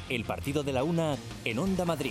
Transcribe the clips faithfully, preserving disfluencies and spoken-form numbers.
El partido de la una en Onda Madrid.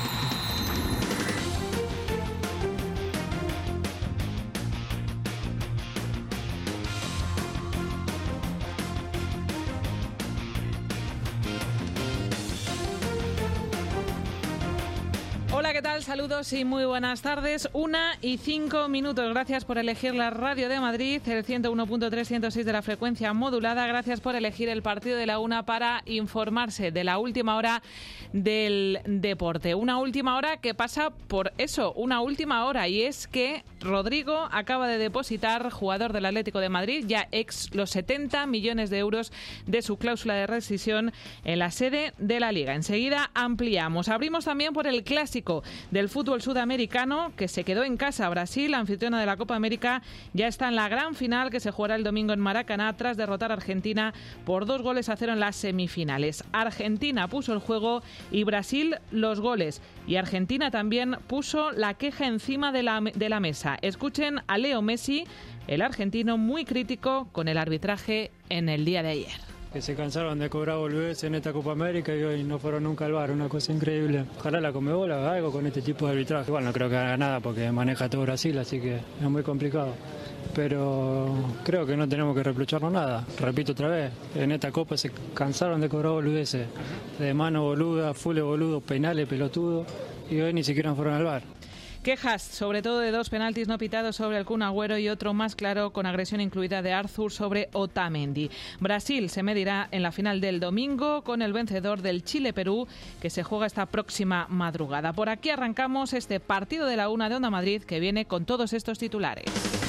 Hola, ¿qué tal? Saludos y muy buenas tardes. Una y cinco minutos. Gracias por elegir la radio de Madrid, el ciento uno punto tres, ciento seis de la frecuencia modulada. Gracias por elegir el partido de la una para informarse de la última hora del deporte. Una última hora que pasa por eso, una última hora. Y es que Rodrigo acaba de depositar, jugador del Atlético de Madrid, ya ex los setenta millones de euros de su cláusula de rescisión en la sede de la Liga. Enseguida ampliamos. Abrimos también por el clásico del fútbol sudamericano, que se quedó en casa. Brasil, anfitriona de la Copa América, ya está en la gran final que se jugará el domingo en Maracaná tras derrotar a Argentina por dos goles a cero en las semifinales. Argentina puso el juego y Brasil los goles. Y Argentina también puso la queja encima de la, de la mesa. Escuchen a Leo Messi, el argentino, muy crítico con el arbitraje en el día de ayer. Que se cansaron de cobrar boludeces en esta Copa América y hoy no fueron nunca al bar, una cosa increíble. Ojalá la Conmebol haga algo con este tipo de arbitraje. Igual no creo que haga nada porque maneja todo Brasil, así que es muy complicado. Pero creo que no tenemos que reprocharnos nada. Repito otra vez, en esta Copa se cansaron de cobrar boludeces. De mano boluda, full boludo, penales, pelotudo, y hoy ni siquiera fueron al bar. Quejas, sobre todo de dos penaltis no pitados sobre el Kun Agüero y otro más claro con agresión incluida de Arthur sobre Otamendi. Brasil se medirá en la final del domingo con el vencedor del Chile-Perú, que se juega esta próxima madrugada. Por aquí arrancamos este partido de la una de Onda Madrid, que viene con todos estos titulares.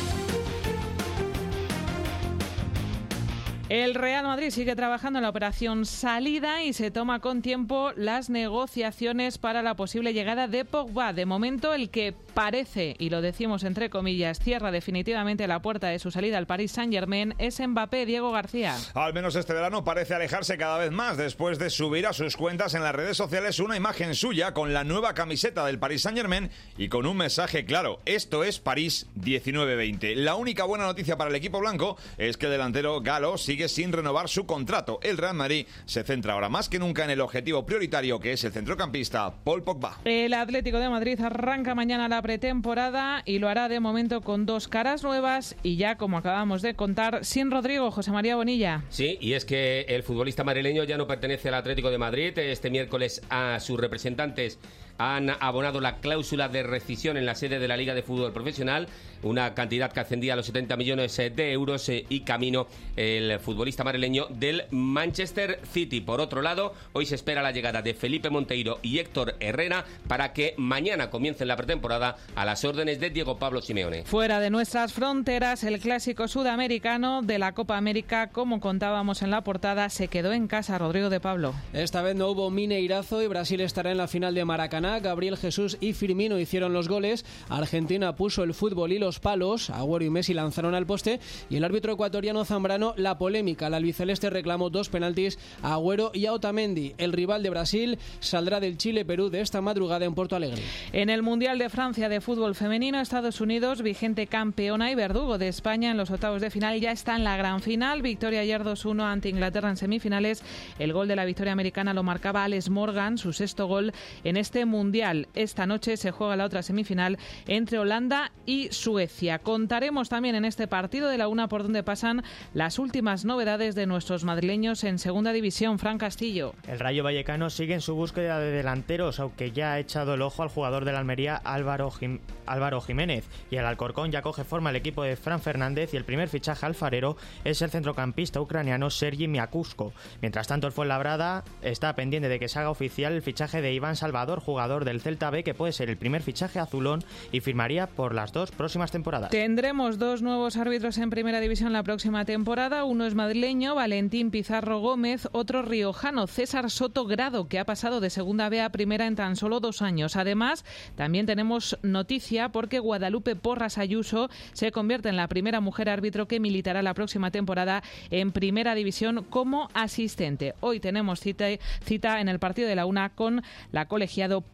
El Real Madrid sigue trabajando en la operación salida y se toma con tiempo las negociaciones para la posible llegada de Pogba. De momento, el que parece, y lo decimos entre comillas, cierra definitivamente la puerta de su salida al Paris Saint-Germain es Mbappé. Diego García. Al menos este verano parece alejarse cada vez más después de subir a sus cuentas en las redes sociales una imagen suya con la nueva camiseta del Paris Saint-Germain y con un mensaje claro: esto es París diecinueve veinte. La única buena noticia para el equipo blanco es que el delantero galo sigue sin renovar su contrato. El Real Madrid se centra ahora más que nunca en el objetivo prioritario, que es el centrocampista Paul Pogba. El Atlético de Madrid arranca mañana la pretemporada y lo hará de momento con dos caras nuevas y ya, como acabamos de contar, sin Rodrigo. José María Bonilla. Sí, y es que el futbolista madrileño ya no pertenece al Atlético de Madrid. Este miércoles a sus representantes han abonado la cláusula de rescisión en la sede de la Liga de Fútbol Profesional, una cantidad que ascendía a los setenta millones de euros y camino el futbolista madrileño del Manchester City. Por otro lado, hoy se espera la llegada de Felipe Monteiro y Héctor Herrera para que mañana comiencen la pretemporada a las órdenes de Diego Pablo Simeone. Fuera de nuestras fronteras, el clásico sudamericano de la Copa América, como contábamos en la portada, se quedó en casa. Rodrigo de Pablo. Esta vez no hubo Mineirazo y Brasil estará en la final de Maracaná. Gabriel Jesús y Firmino hicieron los goles. Argentina puso el fútbol y los palos. Agüero y Messi lanzaron al poste. Y el árbitro ecuatoriano Zambrano, la polémica. El albiceleste reclamó dos penaltis a Agüero y a Otamendi. El rival de Brasil saldrá del Chile-Perú de esta madrugada en Porto Alegre. En el Mundial de Francia de fútbol femenino, Estados Unidos, vigente campeona y verdugo de España en los octavos de final, ya está en la gran final. Victoria ayer dos uno ante Inglaterra en semifinales. El gol de la victoria americana lo marcaba Alex Morgan, su sexto gol en este Mundial. Mundial. Esta noche se juega la otra semifinal entre Holanda y Suecia. Contaremos también en este partido de la una por donde pasan las últimas novedades de nuestros madrileños en Segunda División. Fran Castillo. El Rayo Vallecano sigue en su búsqueda de delanteros, aunque ya ha echado el ojo al jugador de la Almería, Álvaro, Jim- Álvaro Jiménez. Y el Alcorcón ya coge forma el equipo de Fran Fernández y el primer fichaje alfarero es el centrocampista ucraniano Sergi Miakusko. Mientras tanto, el Fuenlabrada está pendiente de que se haga oficial el fichaje de Iván Salvador, jugador del Celta B, que puede ser el primer fichaje azulón y firmaría por las dos próximas temporadas. Tendremos dos nuevos árbitros en Primera División la próxima temporada. Uno es madrileño, Valentín Pizarro Gómez, otro riojano, César Soto Grado, que ha pasado de Segunda B a Primera en tan solo dos años. Además, también tenemos noticia porque Guadalupe Porras Ayuso se convierte en la primera mujer árbitro que militará la próxima temporada en Primera División como asistente. Hoy tenemos cita, cita en el partido de la una con la colegiado Pablo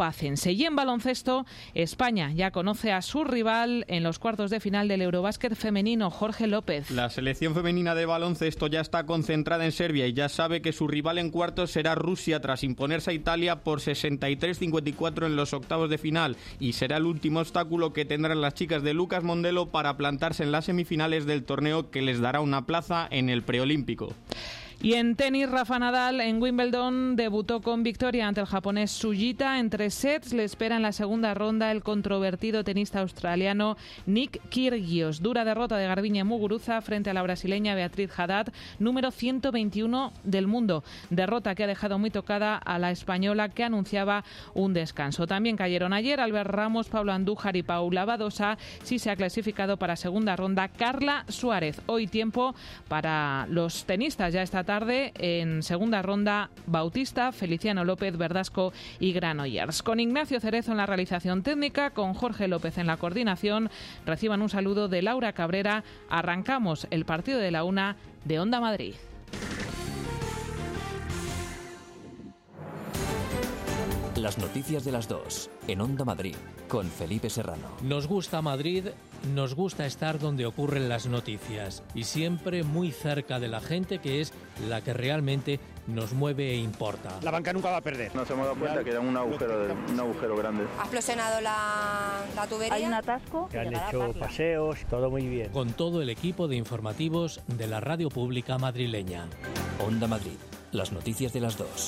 Pacense. Y en baloncesto, España ya conoce a su rival en los cuartos de final del Eurobásquet femenino, Jorge López. La selección femenina de baloncesto ya está concentrada en Serbia y ya sabe que su rival en cuartos será Rusia tras imponerse a Italia por sesenta y tres a cincuenta y cuatro en los octavos de final, y será el último obstáculo que tendrán las chicas de Lucas Mondelo para plantarse en las semifinales del torneo que les dará una plaza en el preolímpico. Y en tenis, Rafa Nadal en Wimbledon debutó con victoria ante el japonés Sugita en tres sets. Le espera en la segunda ronda el controvertido tenista australiano Nick Kyrgios. Dura derrota de Garbiñe Muguruza frente a la brasileña Beatriz Haddad, número ciento veintiuno del mundo. Derrota que ha dejado muy tocada a la española, que anunciaba un descanso. También cayeron ayer Albert Ramos, Pablo Andújar y Paula Badosa. Sí se ha clasificado para segunda ronda Carla Suárez. Hoy tiempo para los tenistas ya esta tarde en segunda ronda: Bautista, Feliciano López, Verdasco y Granollers. Con Ignacio Cerezo en la realización técnica, con Jorge López en la coordinación. Reciban un saludo de Laura Cabrera. Arrancamos el partido de la una de Onda Madrid. Las noticias de las dos en Onda Madrid con Felipe Serrano. Nos gusta Madrid, nos gusta estar donde ocurren las noticias y siempre muy cerca de la gente, que es la que realmente nos mueve e importa. La banca nunca va a perder. Nos hemos dado cuenta que era un agujero, de, un agujero grande. Ha explosionado la, la tubería. Hay un atasco. Que han hecho paseos, todo muy bien. Con todo el equipo de informativos de la radio pública madrileña. Onda Madrid, las noticias de las dos.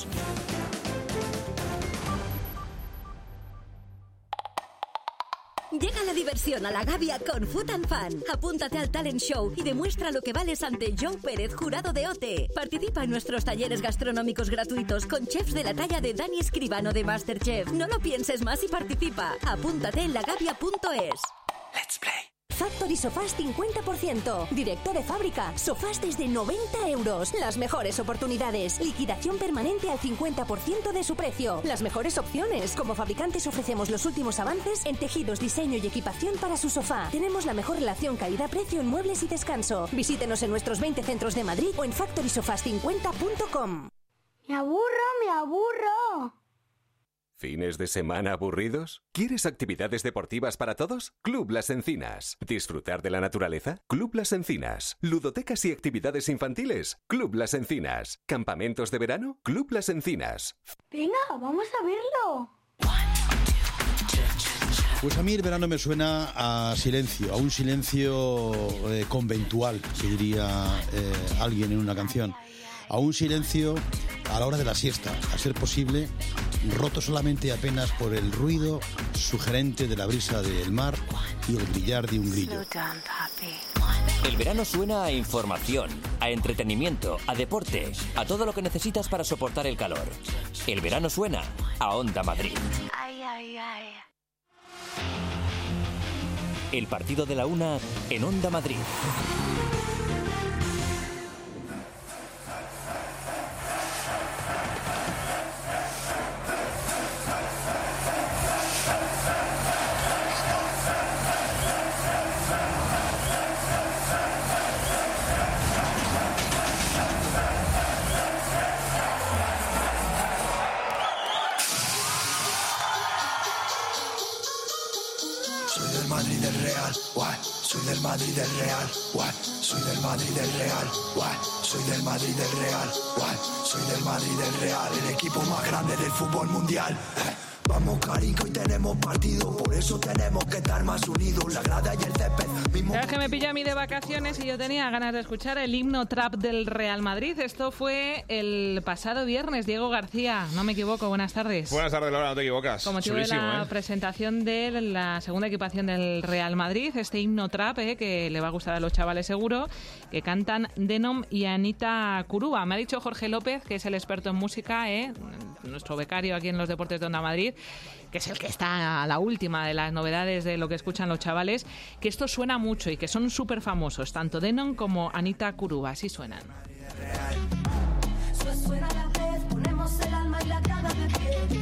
Llega la diversión a la Gavia con Food and Fun. Apúntate al talent show y demuestra lo que vales ante Joe Pérez, jurado de O T E. Participa en nuestros talleres gastronómicos gratuitos con chefs de la talla de Dani Escribano de MasterChef. No lo pienses más y participa. Apúntate en lagavia punto es. Let's play. Factory Sofás cincuenta por ciento. Directo de fábrica. Sofás desde noventa euros. Las mejores oportunidades. Liquidación permanente al cincuenta por ciento de su precio. Las mejores opciones. Como fabricantes ofrecemos los últimos avances en tejidos, diseño y equipación para su sofá. Tenemos la mejor relación calidad-precio en muebles y descanso. Visítenos en nuestros veinte centros de Madrid o en factory sofás cincuenta punto com. Me aburro, me aburro. ¿Fines de semana aburridos? ¿Quieres actividades deportivas para todos? Club Las Encinas. ¿Disfrutar de la naturaleza? Club Las Encinas. ¿Ludotecas y actividades infantiles? Club Las Encinas. ¿Campamentos de verano? Club Las Encinas. Venga, vamos a verlo. Pues a mí el verano me suena a silencio, a un silencio eh, conventual, que diría eh, alguien en una canción. A un silencio a la hora de la siesta, a ser posible, roto solamente apenas por el ruido sugerente de la brisa del mar y el brillar de un grillo. El verano suena a información, a entretenimiento, a deporte, a todo lo que necesitas para soportar el calor. El verano suena a Onda Madrid. Ay, ay, ay. El partido de la una en Onda Madrid. Soy del Madrid del Real, what? Soy del Madrid del Real, what? Soy del Madrid del Real, what? Soy del Madrid del Real, el equipo más grande del fútbol mundial. Eh. Vamos, carico, y tenemos partido, por eso tenemos que estar más unidos. La grada y el césped mismo. Es que me pilló a mí de vacaciones y yo tenía ganas de escuchar el himno trap del Real Madrid. Esto fue el pasado viernes. Diego García, no me equivoco, buenas tardes. Buenas tardes, Laura, no te equivocas. Como motivo de la ¿eh? presentación de la segunda equipación del Real Madrid, este himno trap, eh, que le va a gustar a los chavales seguro, que cantan Denom y Anita Curuba. Me ha dicho Jorge López, que es el experto en música, eh, nuestro becario aquí en los deportes de Onda Madrid, que es el que está a la última de las novedades de lo que escuchan los chavales, que esto suena mucho y que son súper famosos, tanto Denon como Anita Curuba, así suenan. Suena la vez, ponemos el alma y la grada de pie.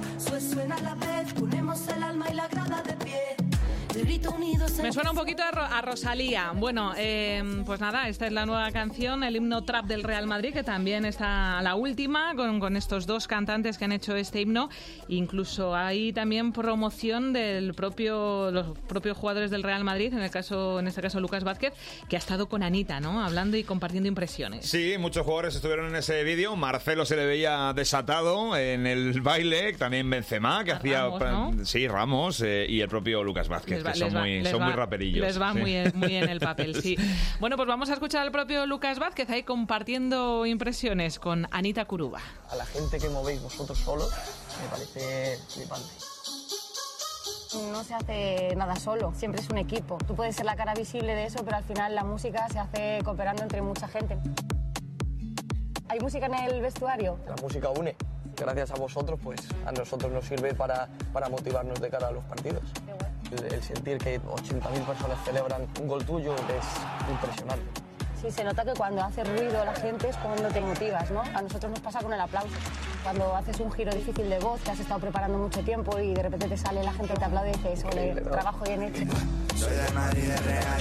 Suena la vez, ponemos el alma y la grada de pie. Me suena un poquito a, a Rosalía. Bueno, eh, pues nada, esta es la nueva canción, el himno trap del Real Madrid, que también está la última, con, con estos dos cantantes que han hecho este himno. Incluso hay también promoción del propio, los propios jugadores del Real Madrid, en el caso, en este caso Lucas Vázquez, que ha estado con Anita, ¿no? Hablando y compartiendo impresiones. Sí, muchos jugadores estuvieron en ese vídeo. Marcelo se le veía desatado en el baile, también Benzema, que a hacía Ramos, ¿no? Sí, Ramos, eh, y el propio Lucas Vázquez, Les va- que son, les va- muy, les son va- muy raperillos. Les va sí. muy, muy en el papel, sí. Bueno, pues vamos a escuchar al propio Lucas Vázquez ahí compartiendo impresiones con Anita Curuba. A la gente que movéis vosotros solos me parece flipante. No se hace nada solo, siempre es un equipo. Tú puedes ser la cara visible de eso, pero al final la música se hace cooperando entre mucha gente. ¿Hay música en el vestuario? La música une. Gracias a vosotros, pues a nosotros nos sirve para, para motivarnos de cara a los partidos. El, el sentir que ochenta mil personas celebran un gol tuyo es impresionante. Sí, se nota que cuando hace ruido la gente es cuando te motivas, ¿no? A nosotros nos pasa con el aplauso. Cuando haces un giro difícil de voz, que has estado preparando mucho tiempo y de repente te sale la gente y te aplaude y dices, ole, trabajo bien hecho. Soy del Madrid del Real.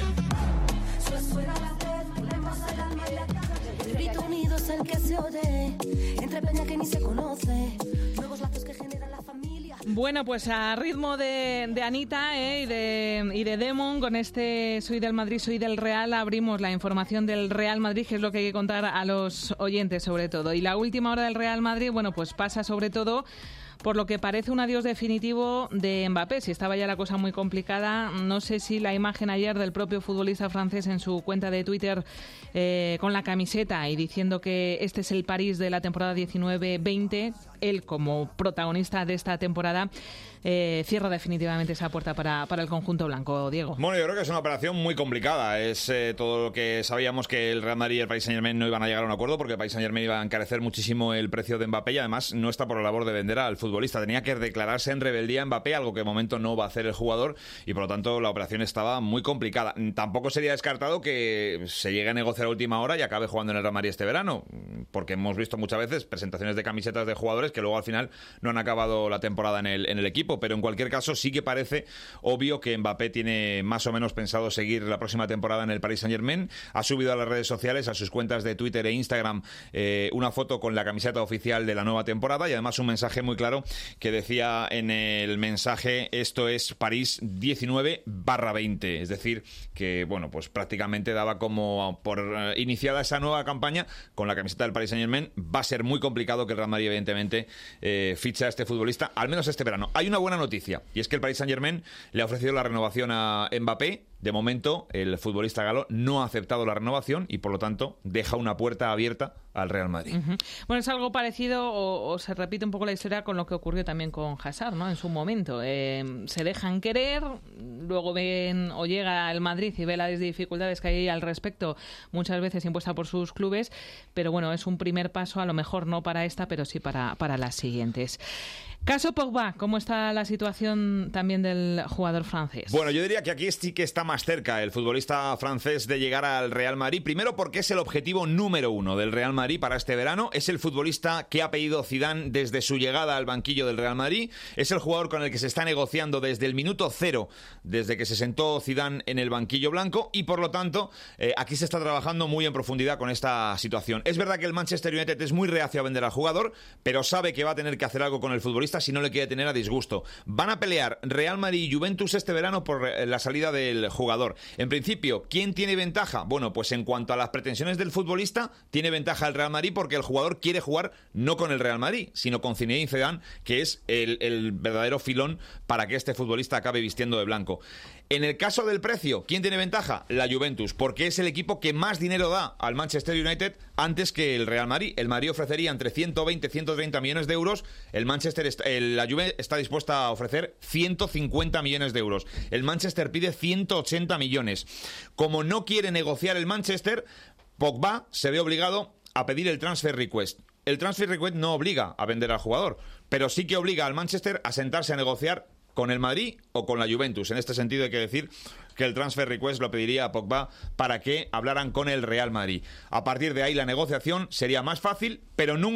El grito unido es el que se oye, entre peña que ni se conoce, nuevos lazos que generan la familia. Bueno, pues a ritmo de, de Anita eh, y, de, y de Demon, con este Soy del Madrid, Soy del Real, abrimos la información del Real Madrid, que es lo que hay que contar a los oyentes sobre todo. Y la última hora del Real Madrid, bueno, pues pasa sobre todo por lo que parece un adiós definitivo de Mbappé. Si estaba ya la cosa muy complicada, no sé si la imagen ayer del propio futbolista francés en su cuenta de Twitter eh, con la camiseta y diciendo que este es el París de la temporada diecinueve veinte, él como protagonista de esta temporada, eh, cierra definitivamente esa puerta para, para el conjunto blanco, Diego. Bueno, yo creo que es una operación muy complicada. Es eh, todo lo que sabíamos, que el Real Madrid y el Paris Saint-Germain no iban a llegar a un acuerdo, porque el Paris Saint-Germain iba a encarecer muchísimo el precio de Mbappé, y además no está por la labor de vender al futbolista. Tenía que declararse en rebeldía Mbappé, algo que de momento no va a hacer el jugador, y por lo tanto la operación estaba muy complicada. Tampoco sería descartado que se llegue a negociar a última hora y acabe jugando en el Real Madrid este verano, porque hemos visto muchas veces presentaciones de camisetas de jugadores que luego al final no han acabado la temporada en el, en el equipo. Pero en cualquier caso sí que parece obvio que Mbappé tiene más o menos pensado seguir la próxima temporada en el Paris Saint-Germain. Ha subido a las redes sociales, a sus cuentas de Twitter e Instagram, eh, una foto con la camiseta oficial de la nueva temporada, y además un mensaje muy claro que decía en el mensaje: esto es París diecinueve barra veinte. Es decir, que bueno, pues prácticamente daba como por eh, iniciada esa nueva campaña con la camiseta del Paris Saint-Germain. Va a ser muy complicado que el Real Madrid evidentemente eh, fiche a este futbolista, al menos este verano. Hay una buena noticia, y es que el Paris Saint-Germain le ha ofrecido la renovación a Mbappé. De momento, el futbolista galo no ha aceptado la renovación y, por lo tanto, deja una puerta abierta al Real Madrid. Uh-huh. Bueno, es algo parecido, o, o se repite un poco la historia con lo que ocurrió también con Hazard, ¿no? En su momento. Eh, se dejan querer, luego ven o llega el Madrid y ve las dificultades que hay al respecto, muchas veces impuesta por sus clubes, pero bueno, es un primer paso, a lo mejor no para esta, pero sí para, para las siguientes. Caso Pogba, ¿cómo está la situación también del jugador francés? Bueno, yo diría que aquí sí que está más cerca el futbolista francés de llegar al Real Madrid. Primero porque es el objetivo número uno del Real Madrid para este verano. Es el futbolista que ha pedido Zidane desde su llegada al banquillo del Real Madrid. Es el jugador con el que se está negociando desde el minuto cero, desde que se sentó Zidane en el banquillo blanco, y por lo tanto eh, aquí se está trabajando muy en profundidad con esta situación. Es verdad que el Manchester United es muy reacio a vender al jugador, pero sabe que va a tener que hacer algo con el futbolista si no le quiere tener a disgusto. Van a pelear Real Madrid y Juventus este verano por la salida del jugador. En principio, ¿quién tiene ventaja? Bueno, pues en cuanto a las pretensiones del futbolista, tiene ventaja el Real Madrid, porque el jugador quiere jugar no con el Real Madrid, sino con Zinedine Zidane, que es el, el verdadero filón para que este futbolista acabe vistiendo de blanco. En el caso del precio, ¿quién tiene ventaja? La Juventus, porque es el equipo que más dinero da al Manchester United antes que el Real Madrid. El Madrid ofrecería entre ciento veinte y ciento treinta millones de euros. El Manchester, el, la Juve está dispuesta a ofrecer ciento cincuenta millones de euros. El Manchester pide ciento ochenta millones. Como no quiere negociar el Manchester, Pogba se ve obligado a pedir el transfer request. El transfer request no obliga a vender al jugador, pero sí que obliga al Manchester a sentarse a negociar con el Madrid o con la Juventus. En este sentido hay que decir que el transfer request lo pediría a Pogba para que hablaran con el Real Madrid. A partir de ahí la negociación sería más fácil, pero nunca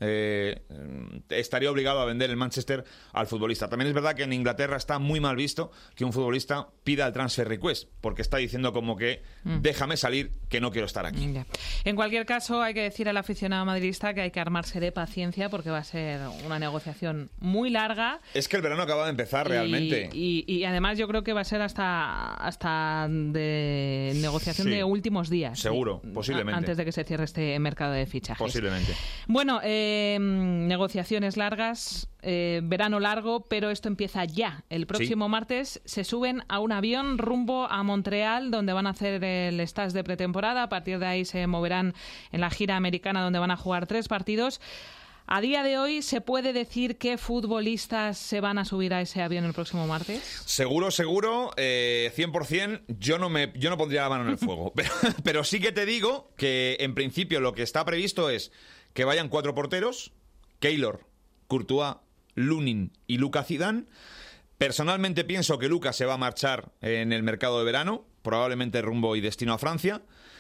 eh, estaría obligado a vender el Manchester al futbolista. También es verdad que en Inglaterra está muy mal visto que un futbolista pida el transfer request, porque está diciendo como que mm. déjame salir, que no quiero estar aquí. Ya. En cualquier caso, hay que decir al aficionado madridista que hay que armarse de paciencia porque va a ser una negociación muy larga. Es que el verano acaba de empezar realmente. Y, y, y además yo creo que va a ser hasta, hasta de negociación sí. de últimos días. Seguro, sí. posiblemente. Antes de que se cierre este mercado de fichajes. Posiblemente. Bueno, eh, negociaciones largas, eh, verano largo, pero esto empieza ya. El próximo sí. martes se suben a un avión rumbo a Montreal, donde van a hacer el stage de pretemporada. A partir de ahí se moverán en la gira americana, donde van a jugar tres partidos. A día de hoy, ¿se puede decir qué futbolistas se van a subir a ese avión el próximo martes? Seguro, seguro, eh, cien por ciento. Yo no, me, yo no pondría la mano en el fuego. pero, pero sí que te digo que, en principio, lo que está previsto es que vayan cuatro porteros: Keylor, Courtois, Lunin y Lucas Zidane. Personalmente pienso que Lucas se va a marchar en el mercado de verano, probablemente rumbo y destino a Francia.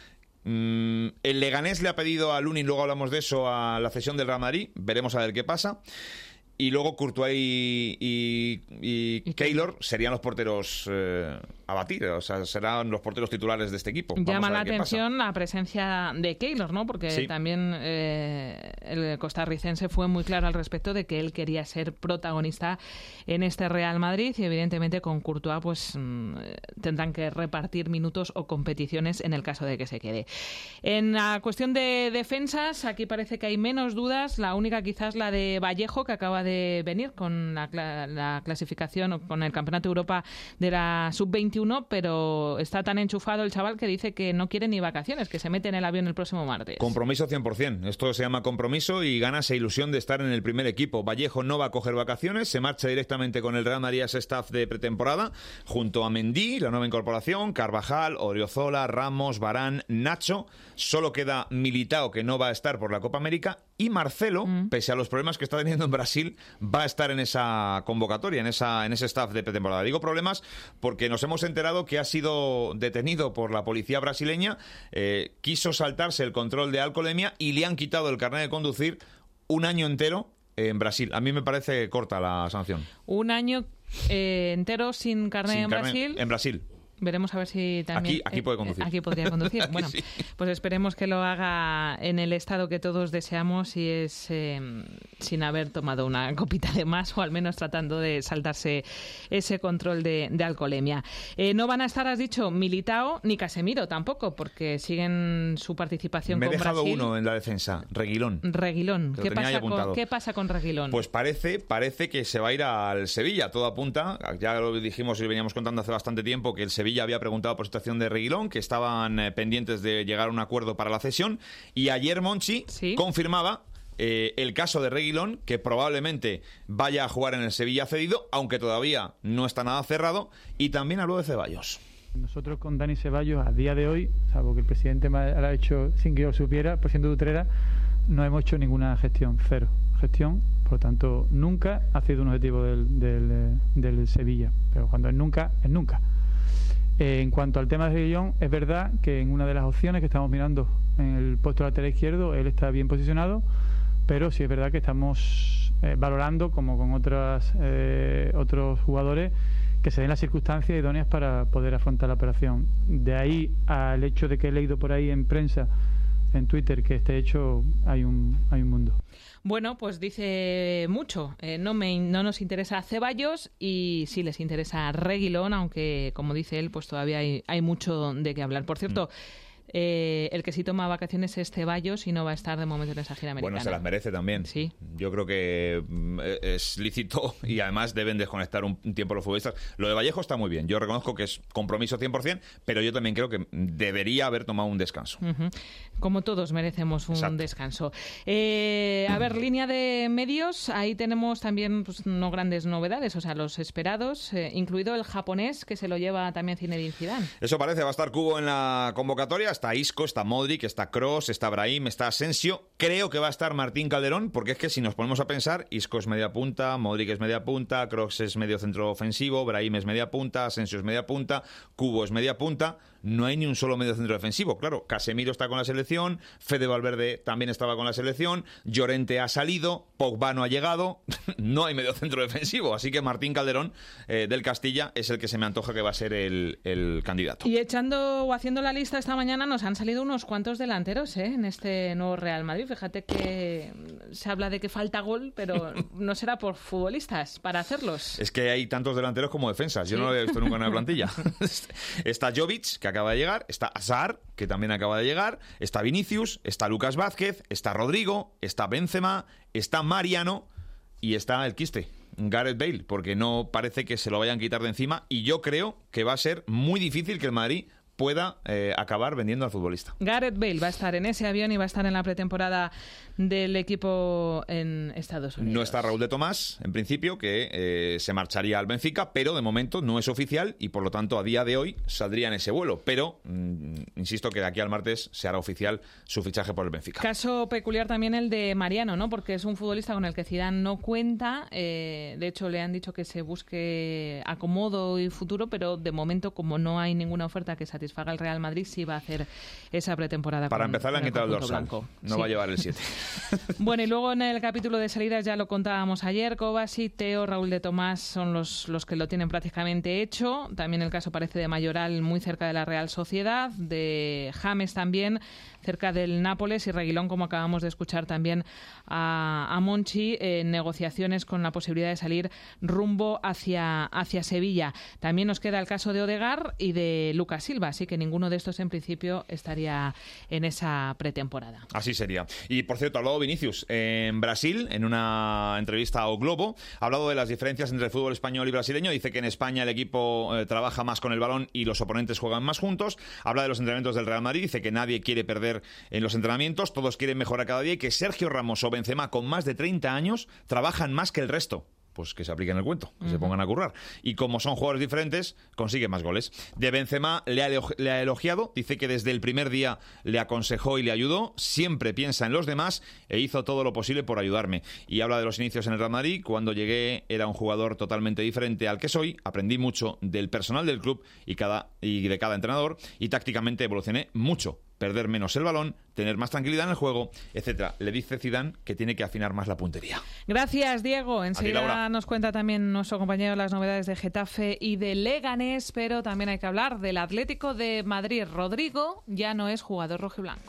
Mm, el Leganés le ha pedido a Lunin, luego hablamos de eso, a la cesión del Real Madrid. Veremos a ver qué pasa. Y luego Courtois y, y, y, y Keylor serían los porteros eh, a batir, o sea, serán los porteros titulares de este equipo. Vamos Llama a ver la qué atención pasa. la presencia de Keylor, ¿no? Porque sí. también eh, el costarricense fue muy claro al respecto de que él quería ser protagonista en este Real Madrid, y evidentemente con Courtois pues mmm, tendrán que repartir minutos o competiciones en el caso de que se quede. En la cuestión de defensas, aquí parece que hay menos dudas, la única quizás la de Vallejo, que acaba de venir con la, la clasificación, con el Campeonato de Europa de la sub veintiuno, pero está tan enchufado el chaval que dice que no quiere ni vacaciones, que se mete en el avión el próximo martes. Compromiso cien por ciento. Esto se llama compromiso y ganas e ilusión de estar en el primer equipo. Vallejo no va a coger vacaciones, se marcha directamente con el Real Madrid a ese staff de pretemporada, junto a Mendy, la nueva incorporación, Carvajal, Oriozola, Ramos, Varane, Nacho. Solo queda Militao, que no va a estar por la Copa América, y Marcelo, mm. pese a los problemas que está teniendo en Brasil, va a estar en esa convocatoria, en esa en ese staff de pretemporada. Digo problemas porque nos hemos enterado que ha sido detenido por la policía brasileña, eh, quiso saltarse el control de alcoholemia y le han quitado el carnet de conducir un año entero en Brasil. A mí me parece corta la sanción. Un año eh, entero sin carnet sin en carnet Brasil. En Brasil. Veremos a ver si también... Aquí, aquí puede conducir. Eh, aquí podría conducir. Bueno, sí. Pues esperemos que lo haga en el estado que todos deseamos, y es eh, sin haber tomado una copita de más, o al menos tratando de saltarse ese control de, de alcoholemia. Eh, no van a estar, has dicho, Militao ni Casemiro tampoco, porque siguen su participación Me con he dejado Brasil. uno en la defensa, Reguilón. Reguilón. ¿Qué pasa, con, ¿Qué pasa con Reguilón? Pues parece, parece que se va a ir al Sevilla. Todo apunta, ya lo dijimos y veníamos contando hace bastante tiempo, que el Sevilla había preguntado por situación de Reguilón, que estaban eh, pendientes de llegar a un acuerdo para la cesión, y ayer Monchi ¿Sí? confirmaba eh, el caso de Reguilón, que probablemente vaya a jugar en el Sevilla cedido, aunque todavía no está nada cerrado, y también habló de Ceballos. Nosotros con Dani Ceballos a día de hoy, salvo que el presidente me lo ha hecho sin que yo lo supiera, por siendo de Utrera, no hemos hecho ninguna gestión, cero gestión, por lo tanto nunca ha sido un objetivo del, del, del Sevilla, pero cuando es nunca, es nunca. Eh, en cuanto al tema de Reguilón, es verdad que en una de las opciones que estamos mirando en el puesto lateral izquierdo, él está bien posicionado, pero sí es verdad que estamos eh, valorando, como con otras, eh, otros jugadores, que se den las circunstancias idóneas para poder afrontar la operación. De ahí al hecho de que he leído por ahí en prensa, en Twitter, que este hecho hay un, hay un mundo. Bueno, pues dice mucho. Eh, no, me, no nos interesa Ceballos y sí les interesa Reguilón, aunque, como dice él, pues todavía hay, hay mucho de qué hablar. Por cierto, mm. Eh, el que sí toma vacaciones es Ceballos y no va a estar de momento en esa gira americana. Bueno, se las merece también. Sí. Yo creo que es lícito y además deben desconectar un tiempo los futbolistas. Lo de Vallejo está muy bien. Yo reconozco que es compromiso cien por ciento, pero yo también creo que debería haber tomado un descanso. Uh-huh. Como todos merecemos un Exacto. descanso. Eh, a ver, línea de medios. Ahí tenemos también pues, no grandes novedades, o sea, los esperados, eh, incluido el japonés, que se lo lleva también Zinedine Zidane. Eso parece. Va a estar Kubo en la convocatoria. Está Isco, está Modric, está Kroos, está Brahim, está Asensio. Creo que va a estar Martín Calderón, porque es que si nos ponemos a pensar, Isco es media punta, Modric es media punta, Kroos es medio centro ofensivo, Brahim es media punta, Asensio es media punta, Kubo es media punta. No hay ni un solo medio centro defensivo. Claro, Casemiro está con la selección, Fede Valverde también estaba con la selección, Llorente ha salido, Pogba no ha llegado, no hay medio centro defensivo. Así que Martín Calderón eh, del Castilla es el que se me antoja que va a ser el, el candidato. Y echando o haciendo la lista esta mañana nos han salido unos cuantos delanteros ¿eh? en este nuevo Real Madrid. Fíjate que se habla de que falta gol, pero no será por futbolistas para hacerlos. Es que hay tantos delanteros como defensas. Yo ¿Sí? no lo había visto nunca en una plantilla. Está Jovic, que acaba de llegar, está Hazard, que también acaba de llegar, está Vinicius, está Lucas Vázquez, está Rodrigo, está Benzema, está Mariano y está el quiste, Gareth Bale, porque no parece que se lo vayan a quitar de encima y yo creo que va a ser muy difícil que el Madrid pueda eh, acabar vendiendo al futbolista. Gareth Bale va a estar en ese avión y va a estar en la pretemporada del equipo en Estados Unidos. No está Raúl de Tomás, en principio, que eh, se marcharía al Benfica, pero de momento no es oficial y por lo tanto a día de hoy saldría en ese vuelo. Pero, mmm, insisto que de aquí al martes se hará oficial su fichaje por el Benfica. Caso peculiar también el de Mariano, ¿no? Porque es un futbolista con el que Zidane no cuenta. Eh, de hecho, le han dicho que se busque acomodo y futuro, pero de momento, como no hay ninguna oferta que satisfaga al Real Madrid, sí va a hacer esa pretemporada. Para con, empezar le han quitado el dorsal. Blanco. No sí. va a llevar el siete. Bueno, y luego en el capítulo de salidas ya lo contábamos ayer, Kovacic, Teo, Raúl de Tomás son los, los que lo tienen prácticamente hecho. También el caso parece de Mayoral, muy cerca de la Real Sociedad, de James también, cerca del Nápoles, y Reguilón, como acabamos de escuchar también a, a Monchi, en negociaciones con la posibilidad de salir rumbo hacia, hacia Sevilla. También nos queda el caso de Odegaard y de Lucas Silva, así que ninguno de estos en principio estaría en esa pretemporada. Así sería. Y por cierto, ha hablado Vinicius en Brasil, en una entrevista a O Globo, ha hablado de las diferencias entre el fútbol español y brasileño, dice que en España el equipo eh, trabaja más con el balón y los oponentes juegan más juntos, habla de los entrenamientos del Real Madrid, dice que nadie quiere perder en los entrenamientos, todos quieren mejorar cada día y que Sergio Ramos o Benzema con más de treinta años trabajan más que el resto. Pues que se apliquen el cuento, que uh-huh. se pongan a currar. Y como son jugadores diferentes, consiguen más goles. De Benzema le ha, le ha elogiado, dice que desde el primer día le aconsejó y le ayudó, siempre piensa en los demás e hizo todo lo posible por ayudarme. Y habla de los inicios en el Real Madrid, cuando llegué era un jugador totalmente diferente al que soy, aprendí mucho del personal del club y, cada, y de cada entrenador, y tácticamente evolucioné mucho. Perder menos el balón, tener más tranquilidad en el juego, etcétera. Le dice Zidane que tiene que afinar más la puntería. Gracias, Diego. Enseguida nos cuenta también nuestro compañero las novedades de Getafe y de Leganés, pero también hay que hablar del Atlético de Madrid. Rodrigo ya no es jugador rojiblanco.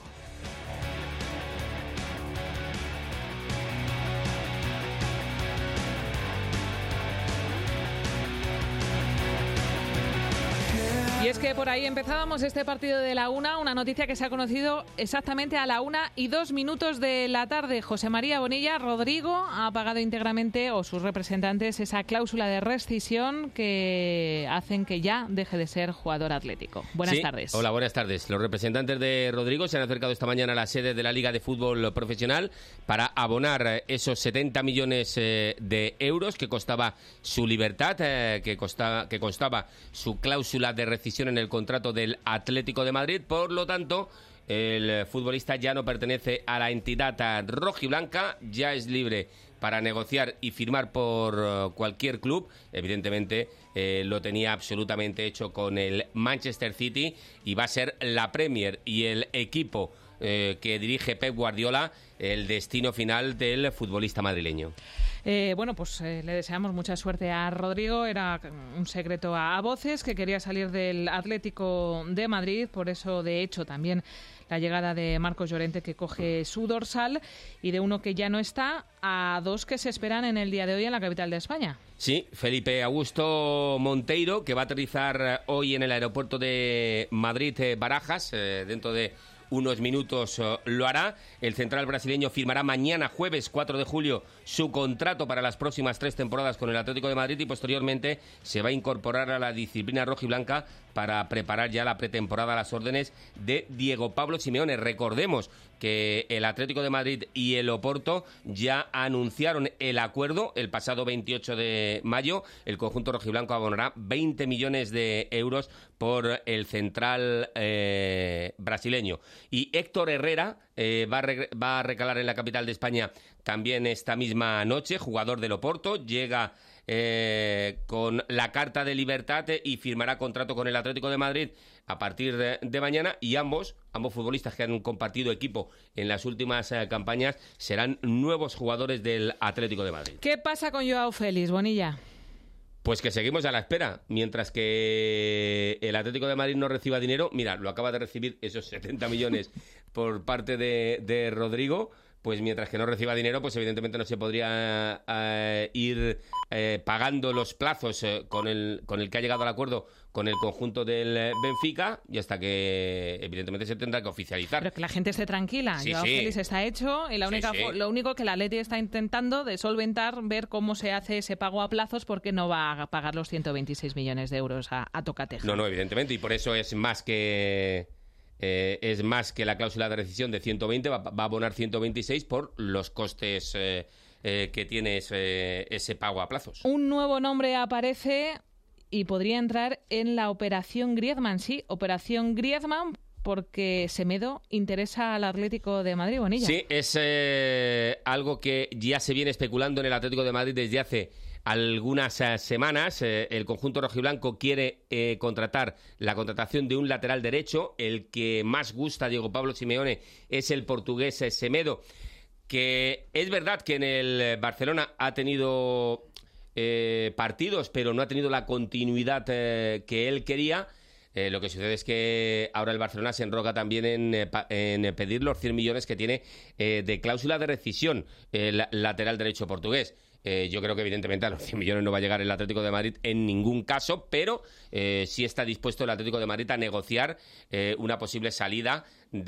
Y es que por ahí empezábamos este partido de la una, una noticia que se ha conocido exactamente a la una y dos minutos de la tarde. José María Bonilla, Rodrigo ha pagado íntegramente, o sus representantes, esa cláusula de rescisión que hacen que ya deje de ser jugador atlético. Buenas sí. tardes. Hola, buenas tardes. Los representantes de Rodrigo se han acercado esta mañana a la sede de la Liga de Fútbol Profesional para abonar esos setenta millones de euros que costaba su libertad, que, costaba, que constaba su cláusula de rescisión en el contrato del Atlético de Madrid. Por lo tanto, el futbolista ya no pertenece a la entidad rojiblanca, ya es libre para negociar y firmar por cualquier club. Evidentemente eh, lo tenía absolutamente hecho con el Manchester City y va a ser la Premier y el equipo eh, que dirige Pep Guardiola el destino final del futbolista madrileño. Eh, bueno, pues eh, le deseamos mucha suerte a Rodrigo. Era un secreto a, a voces que quería salir del Atlético de Madrid. Por eso, de hecho, también la llegada de Marcos Llorente, que coge su dorsal, y de uno que ya no está a dos que se esperan en el día de hoy en la capital de España. Sí, Felipe Augusto Monteiro, que va a aterrizar hoy en el aeropuerto de Madrid-Barajas, eh, dentro de unos minutos uh, lo hará. El central brasileño firmará mañana, jueves cuatro de julio, su contrato para las próximas tres temporadas con el Atlético de Madrid y posteriormente se va a incorporar a la disciplina rojiblanca para preparar ya la pretemporada a las órdenes de Diego Pablo Simeone. Recordemos que el Atlético de Madrid y el Oporto ya anunciaron el acuerdo el pasado veintiocho de mayo. El conjunto rojiblanco abonará veinte millones de euros por por el central eh, brasileño. Y Héctor Herrera eh, va, a re- va a recalar en la capital de España también esta misma noche, jugador del Oporto, llega eh, con la carta de libertad eh, y firmará contrato con el Atlético de Madrid a partir de, de mañana, y ambos, ambos futbolistas que han compartido equipo en las últimas eh, campañas, serán nuevos jugadores del Atlético de Madrid. ¿Qué pasa con Joao Félix, Bonilla? Pues que seguimos a la espera, mientras que el Atlético de Madrid no reciba dinero. Mira, lo acaba de recibir esos setenta millones por parte de, de Rodrigo. Pues mientras que no reciba dinero, pues evidentemente no se podría eh, ir eh, pagando los plazos eh, con el con el que ha llegado al acuerdo con el conjunto del Benfica, y hasta que evidentemente se tendrá que oficializar. Pero que la gente esté tranquila. Sí, Joao sí. Félix está hecho y la única, Sí, sí. lo único que el Atleti está intentando de solventar, ver cómo se hace ese pago a plazos, porque no va a pagar los ciento veintiséis millones de euros a, a tocateja. No, no, evidentemente, y por eso es más que... Eh, es más que la cláusula de rescisión de ciento veinte, va, va a abonar ciento veintiséis por los costes eh, eh, que tiene ese, ese pago a plazos. Un nuevo nombre aparece y podría entrar en la Operación Griezmann. Sí, Operación Griezmann, porque Semedo interesa al Atlético de Madrid, Bonilla. Sí, es eh, algo que ya se viene especulando en el Atlético de Madrid desde hace algunas eh, semanas. Eh, el conjunto rojiblanco quiere eh, contratar la contratación de un lateral derecho. El que más gusta a Diego Pablo Simeone es el portugués eh, Semedo, que es verdad que en el Barcelona ha tenido eh, partidos, pero no ha tenido la continuidad eh, que él quería. Eh, lo que sucede es que ahora el Barcelona se enroca también en, eh, pa- en pedir los cien millones que tiene eh, de cláusula de rescisión el lateral derecho portugués. Eh, yo creo que evidentemente a los cien millones no va a llegar el Atlético de Madrid en ningún caso, pero eh, sí está dispuesto el Atlético de Madrid a negociar eh, una posible salida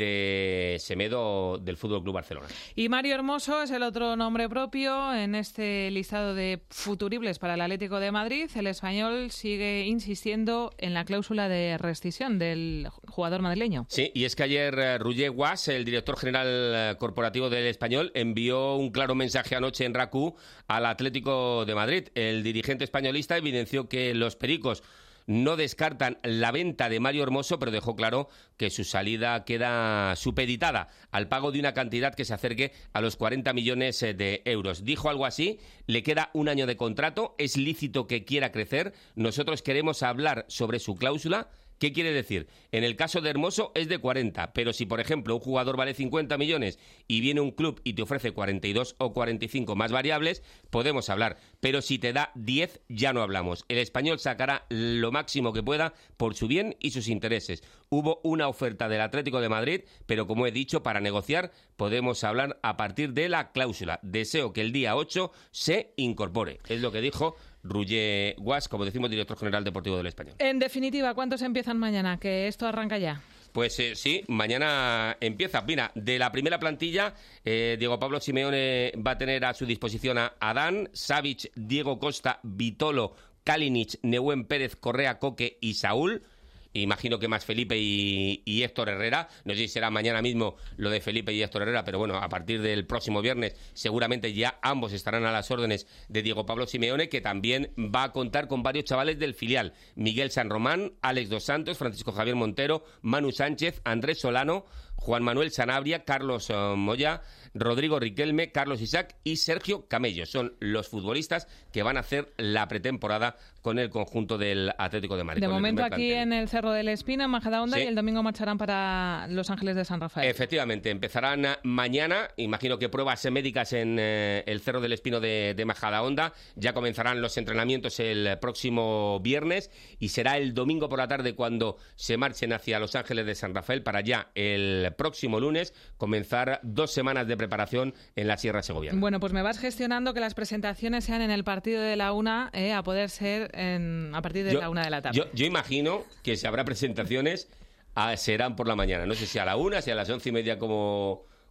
de Semedo del Fútbol Club Barcelona. Y Mario Hermoso es el otro nombre propio en este listado de futuribles para el Atlético de Madrid. El español sigue insistiendo en la cláusula de rescisión del jugador madrileño. Sí, y es que ayer eh, Roger Guas, el director general eh, corporativo del Español, envió un claro mensaje anoche en RACU al Atlético de Madrid. El dirigente españolista evidenció que los pericos no descartan la venta de Mario Hermoso, pero dejó claro que su salida queda supeditada al pago de una cantidad que se acerque a los cuarenta millones de euros. Dijo algo así: le queda un año de contrato, es lícito que quiera crecer, nosotros queremos hablar sobre su cláusula. ¿Qué quiere decir? En el caso de Hermoso es de cuarenta, pero si, por ejemplo, un jugador vale cincuenta millones y viene un club y te ofrece cuarenta y dos o cuarenta y cinco más variables, podemos hablar. Pero si te da diez, ya no hablamos. El español sacará lo máximo que pueda por su bien y sus intereses. Hubo una oferta del Atlético de Madrid, pero como he dicho, para negociar podemos hablar a partir de la cláusula. Deseo que el día ocho se incorpore. Es lo que dijo Roger Guas, como decimos, director general deportivo del Español. En definitiva, ¿cuántos empiezan mañana? Que esto arranca ya. Pues eh, sí, mañana empieza. Mira, de la primera plantilla, eh, Diego Pablo Simeone va a tener a su disposición a Adán, Savic, Diego Costa, Vitolo, Kalinic, Nehuen Pérez, Correa, Coque y Saúl. Imagino que más Felipe y, y Héctor Herrera. No sé si será mañana mismo lo de Felipe y Héctor Herrera, pero bueno, a partir del próximo viernes seguramente ya ambos estarán a las órdenes de Diego Pablo Simeone, que también va a contar con varios chavales del filial: Miguel San Román, Alex Dos Santos, Francisco Javier Montero, Manu Sánchez, Andrés Solano, Juan Manuel Sanabria, Carlos uh, Moya, Rodrigo Riquelme, Carlos Isaac y Sergio Camello. Son los futbolistas que van a hacer la pretemporada con el conjunto del Atlético de Madrid. De momento aquí plantel. en el Cerro del Espino, en Majadahonda, Sí. y el domingo marcharán para Los Ángeles de San Rafael. Efectivamente, empezarán mañana, imagino que pruebas médicas en eh, el Cerro del Espino de, de Majadahonda. Ya comenzarán los entrenamientos el próximo viernes y será el domingo por la tarde cuando se marchen hacia Los Ángeles de San Rafael para ya el próximo lunes comenzar dos semanas de preparación en la Sierra Segoviana. Bueno, pues me vas gestionando que las presentaciones sean en el partido de la una, eh, a poder ser en, a partir de Yo- la una de la tarde. Yo, yo imagino que si habrá presentaciones, ah, serán por la mañana. No sé si a la una, si a las once y media como,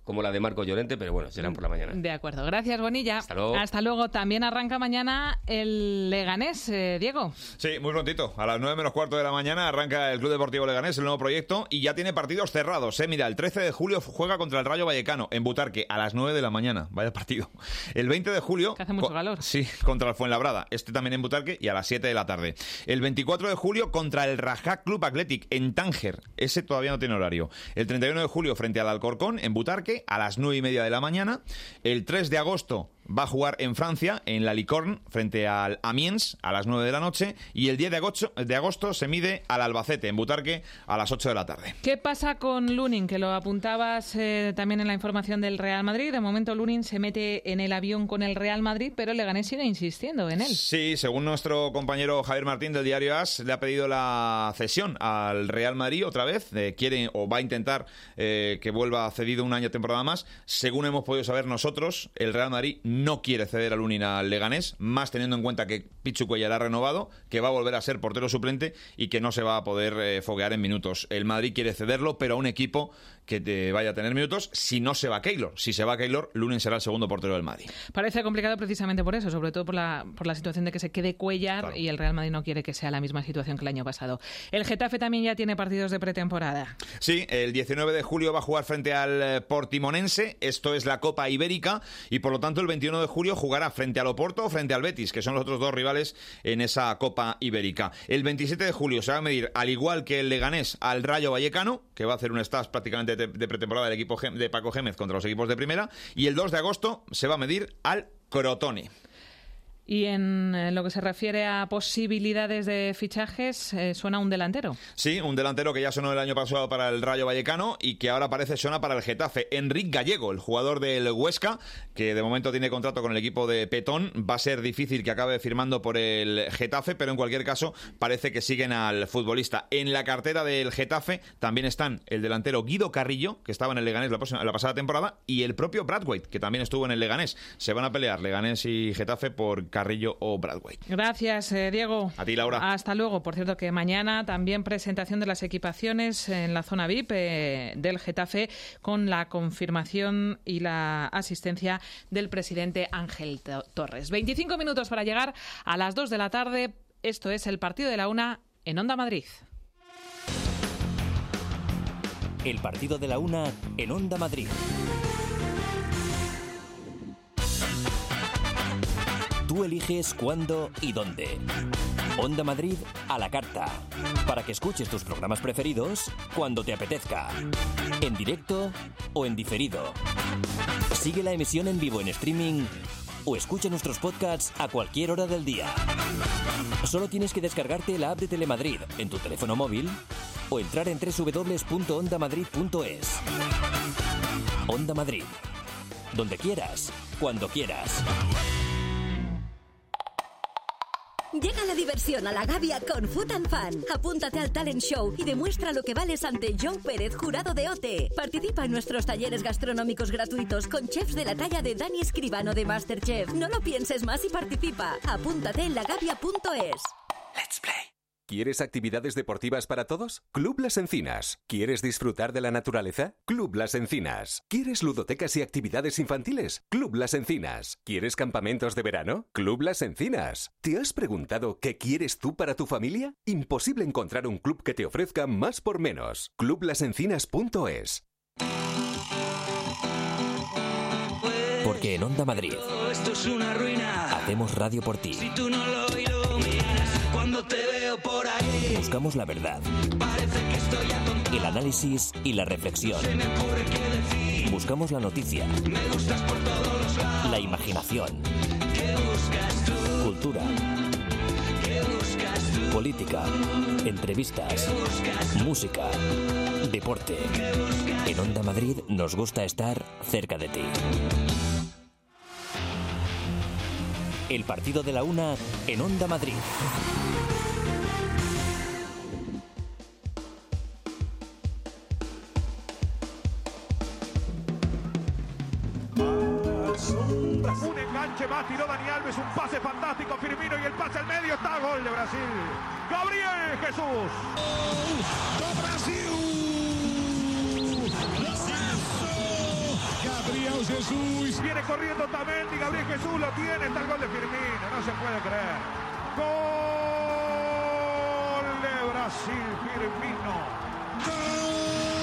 como la de Marco Llorente, pero bueno, serán por la mañana. De acuerdo. Gracias, Bonilla. Hasta luego. Hasta luego. También arranca mañana el Leganés, eh, Diego. Sí, muy prontito. A las nueve menos cuarto de la mañana arranca el Club Deportivo Leganés, el nuevo proyecto, y ya tiene partidos cerrados. ¿eh? Mira, el trece de julio juega contra el Rayo Vallecano en Butarque a las nueve de la mañana. Vaya partido. El veinte de julio... Que hace mucho calor. Sí, contra el Fuenlabrada. Este también en Butarque y a las siete de la tarde. El veinticuatro de julio contra el Rajá Club Athletic en Tánger. Ese todavía no tiene horario. El treinta y uno de julio frente al Alcorcón en Butarque a las nueve y media de la mañana. El tres de agosto va a jugar en Francia, en la Licorne, frente al Amiens, a las nueve de la noche. Y el diez de agosto, de agosto se mide al Albacete, en Butarque, a las ocho de la tarde. ¿Qué pasa con Lunin? Que lo apuntabas eh, también en la información del Real Madrid. De momento Lunin se mete en el avión con el Real Madrid, pero el Leganés sigue insistiendo en él. Sí, según nuestro compañero Javier Martín del diario AS, le ha pedido la cesión al Real Madrid otra vez. Eh, quiere o va a intentar eh, que vuelva cedido un año temporada más. Según hemos podido saber nosotros, el Real Madrid no quiere ceder a Lunin al Leganés, más teniendo en cuenta que Pichu Cuellar ha renovado, que va a volver a ser portero suplente y que no se va a poder eh, foguear en minutos. El Madrid quiere cederlo, pero a un equipo que te vaya a tener minutos si no se va Keylor. Si se va Keylor, Lunin será el segundo portero del Madrid. Parece complicado precisamente por eso, sobre todo por la, por la situación de que se quede Cuellar, claro. Y el Real Madrid no quiere que sea la misma situación que el año pasado. El Getafe también ya tiene partidos de pretemporada. Sí, el diecinueve de julio va a jugar frente al Portimonense, esto es la Copa Ibérica, y por lo tanto el veintiuno de julio jugará frente al Oporto o frente al Betis, que son los otros dos rivales en esa Copa Ibérica. El veintisiete de julio se va a medir, al igual que el Leganés, al Rayo Vallecano, que va a hacer un stage prácticamente de, de pretemporada del equipo de Paco Gémez contra los equipos de primera, y el dos de agosto se va a medir al Crotone. Y en lo que se refiere a posibilidades de fichajes, eh, suena un delantero. Sí, un delantero que ya sonó el año pasado para el Rayo Vallecano y que ahora parece suena para el Getafe. Enric Gallego, el jugador del Huesca, que de momento tiene contrato con el equipo de Petón. Va a ser difícil que acabe firmando por el Getafe, pero en cualquier caso parece que siguen al futbolista. En la cartera del Getafe también están el delantero Guido Carrillo, que estaba en el Leganés la, la pasada temporada, y el propio Brathwaite, que también estuvo en el Leganés. Se van a pelear Leganés y Getafe por Carrillo o Brathwaite. Gracias, eh, Diego. A ti, Laura. Hasta luego. Por cierto, que mañana también presentación de las equipaciones en la zona V I P eh, del Getafe, con la confirmación y la asistencia del presidente Ángel Torres. veinticinco minutos para llegar a las dos de la tarde. Esto es el partido de la una en Onda Madrid. El partido de la una en Onda Madrid. Tú eliges cuándo y dónde. Onda Madrid a la carta. Para que escuches tus programas preferidos cuando te apetezca. En directo o en diferido. Sigue la emisión en vivo en streaming o escucha nuestros podcasts a cualquier hora del día. Solo tienes que descargarte la app de Telemadrid en tu teléfono móvil o entrar en doble u doble u doble u punto onda madrid punto es. Onda Madrid. Donde quieras, cuando quieras. Llega la diversión a la Gavia con Food and Fun. Apúntate al talent show y demuestra lo que vales ante John Pérez, jurado de O T E. Participa en nuestros talleres gastronómicos gratuitos con chefs de la talla de Dani Escribano de MasterChef. No lo pienses más y participa. Apúntate en lagavia punto es. Let's play. ¿Quieres actividades deportivas para todos? Club Las Encinas. ¿Quieres disfrutar de la naturaleza? Club Las Encinas. ¿Quieres ludotecas y actividades infantiles? Club Las Encinas. ¿Quieres campamentos de verano? Club Las Encinas. ¿Te has preguntado qué quieres tú para tu familia? Imposible encontrar un club que te ofrezca más por menos. club las encinas punto es. Porque en Onda Madrid esto es una ruina. Hacemos radio por ti. Si tú no lo iluminas cuando te veo por ahí. Buscamos la verdad, Parece que estoy atontado. el análisis y la reflexión. Se me ocurre qué decir. Buscamos la noticia, Me gustas por todos los lados. la imaginación, ¿Qué buscas tú? cultura, ¿Qué buscas tú? política, entrevistas, música, deporte. En Onda Madrid nos gusta estar cerca de ti. El partido de la una en Onda Madrid. Un enganche más, tiró Dani Alves, un pase fantástico, Firmino y el pase al medio, está gol de Brasil. Gabriel Jesús. Do Brasil! Carlos Jesús. Viene corriendo Otamendi, Gabriel Jesús lo tiene, está el gol de Firmino, no se puede creer. Gol de Brasil, Firmino. ¡Gol!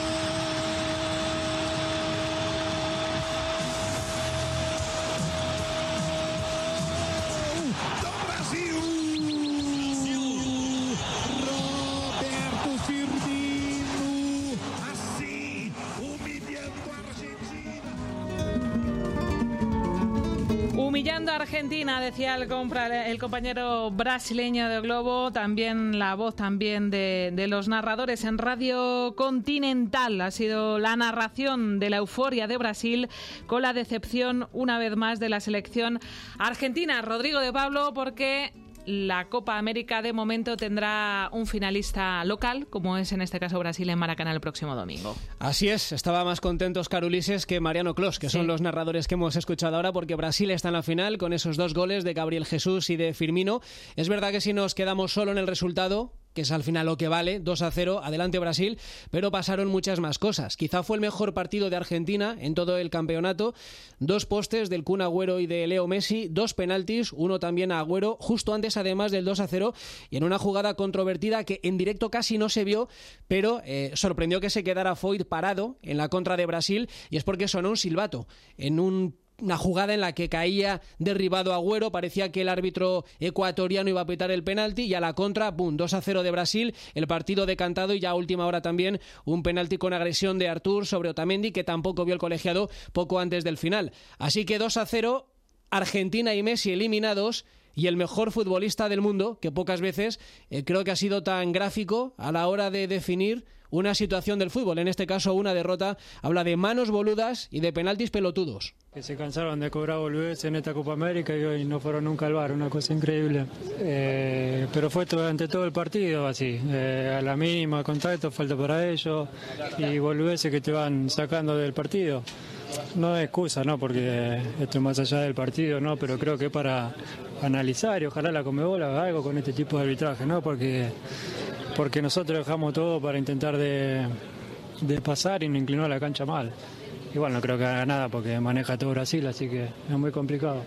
Humillando a Argentina, decía el, compra, el compañero brasileño de Globo, también la voz también de, de los narradores en Radio Continental. Ha sido la narración de la euforia de Brasil con la decepción una vez más de la selección argentina. Rodrigo de Pablo, porque la Copa América de momento tendrá un finalista local, como es en este caso Brasil, en Maracaná el próximo domingo. Así es, estaba más contento Óscar Ulises que Mariano Clos, que sí. son los narradores que hemos escuchado ahora, porque Brasil está en la final con esos dos goles de Gabriel Jesús y de Firmino. Es verdad que si nos quedamos solo en el resultado, que es al final lo que vale, dos a cero, adelante Brasil, pero pasaron muchas más cosas. Quizá fue el mejor partido de Argentina en todo el campeonato. Dos postes del Kun Agüero y de Leo Messi, dos penaltis, uno también a Agüero, justo antes además del dos a cero, y en una jugada controvertida que en directo casi no se vio, pero eh, sorprendió que se quedara Foyt parado en la contra de Brasil, y es porque sonó un silbato en un una jugada en la que caía derribado Agüero, parecía que el árbitro ecuatoriano iba a pitar el penalti, y a la contra, ¡bum!, dos a cero de Brasil, el partido decantado, y ya a última hora también un penalti con agresión de Artur sobre Otamendi, que tampoco vio el colegiado poco antes del final. Así que dos a cero, Argentina y Messi eliminados, y el mejor futbolista del mundo, que pocas veces eh, creo que ha sido tan gráfico a la hora de definir una situación del fútbol, en este caso una derrota. Habla de manos boludas y de penaltis pelotudos. Que se cansaron de cobrar boludeces en esta Copa América y hoy no fueron nunca al bar, una cosa increíble. Eh, pero fue durante todo el partido así, eh, a la mínima contacto, falta para ellos, y boludeces que te van sacando del partido. No es excusa, ¿no? Porque esto es más allá del partido, ¿no? Pero creo que es para analizar, y ojalá la Conmebol haga algo con este tipo de arbitraje, ¿no? Porque, porque nosotros dejamos todo para intentar de, de pasar y no inclinó la cancha mal. Igual no creo que haga nada porque maneja todo Brasil, así que es muy complicado.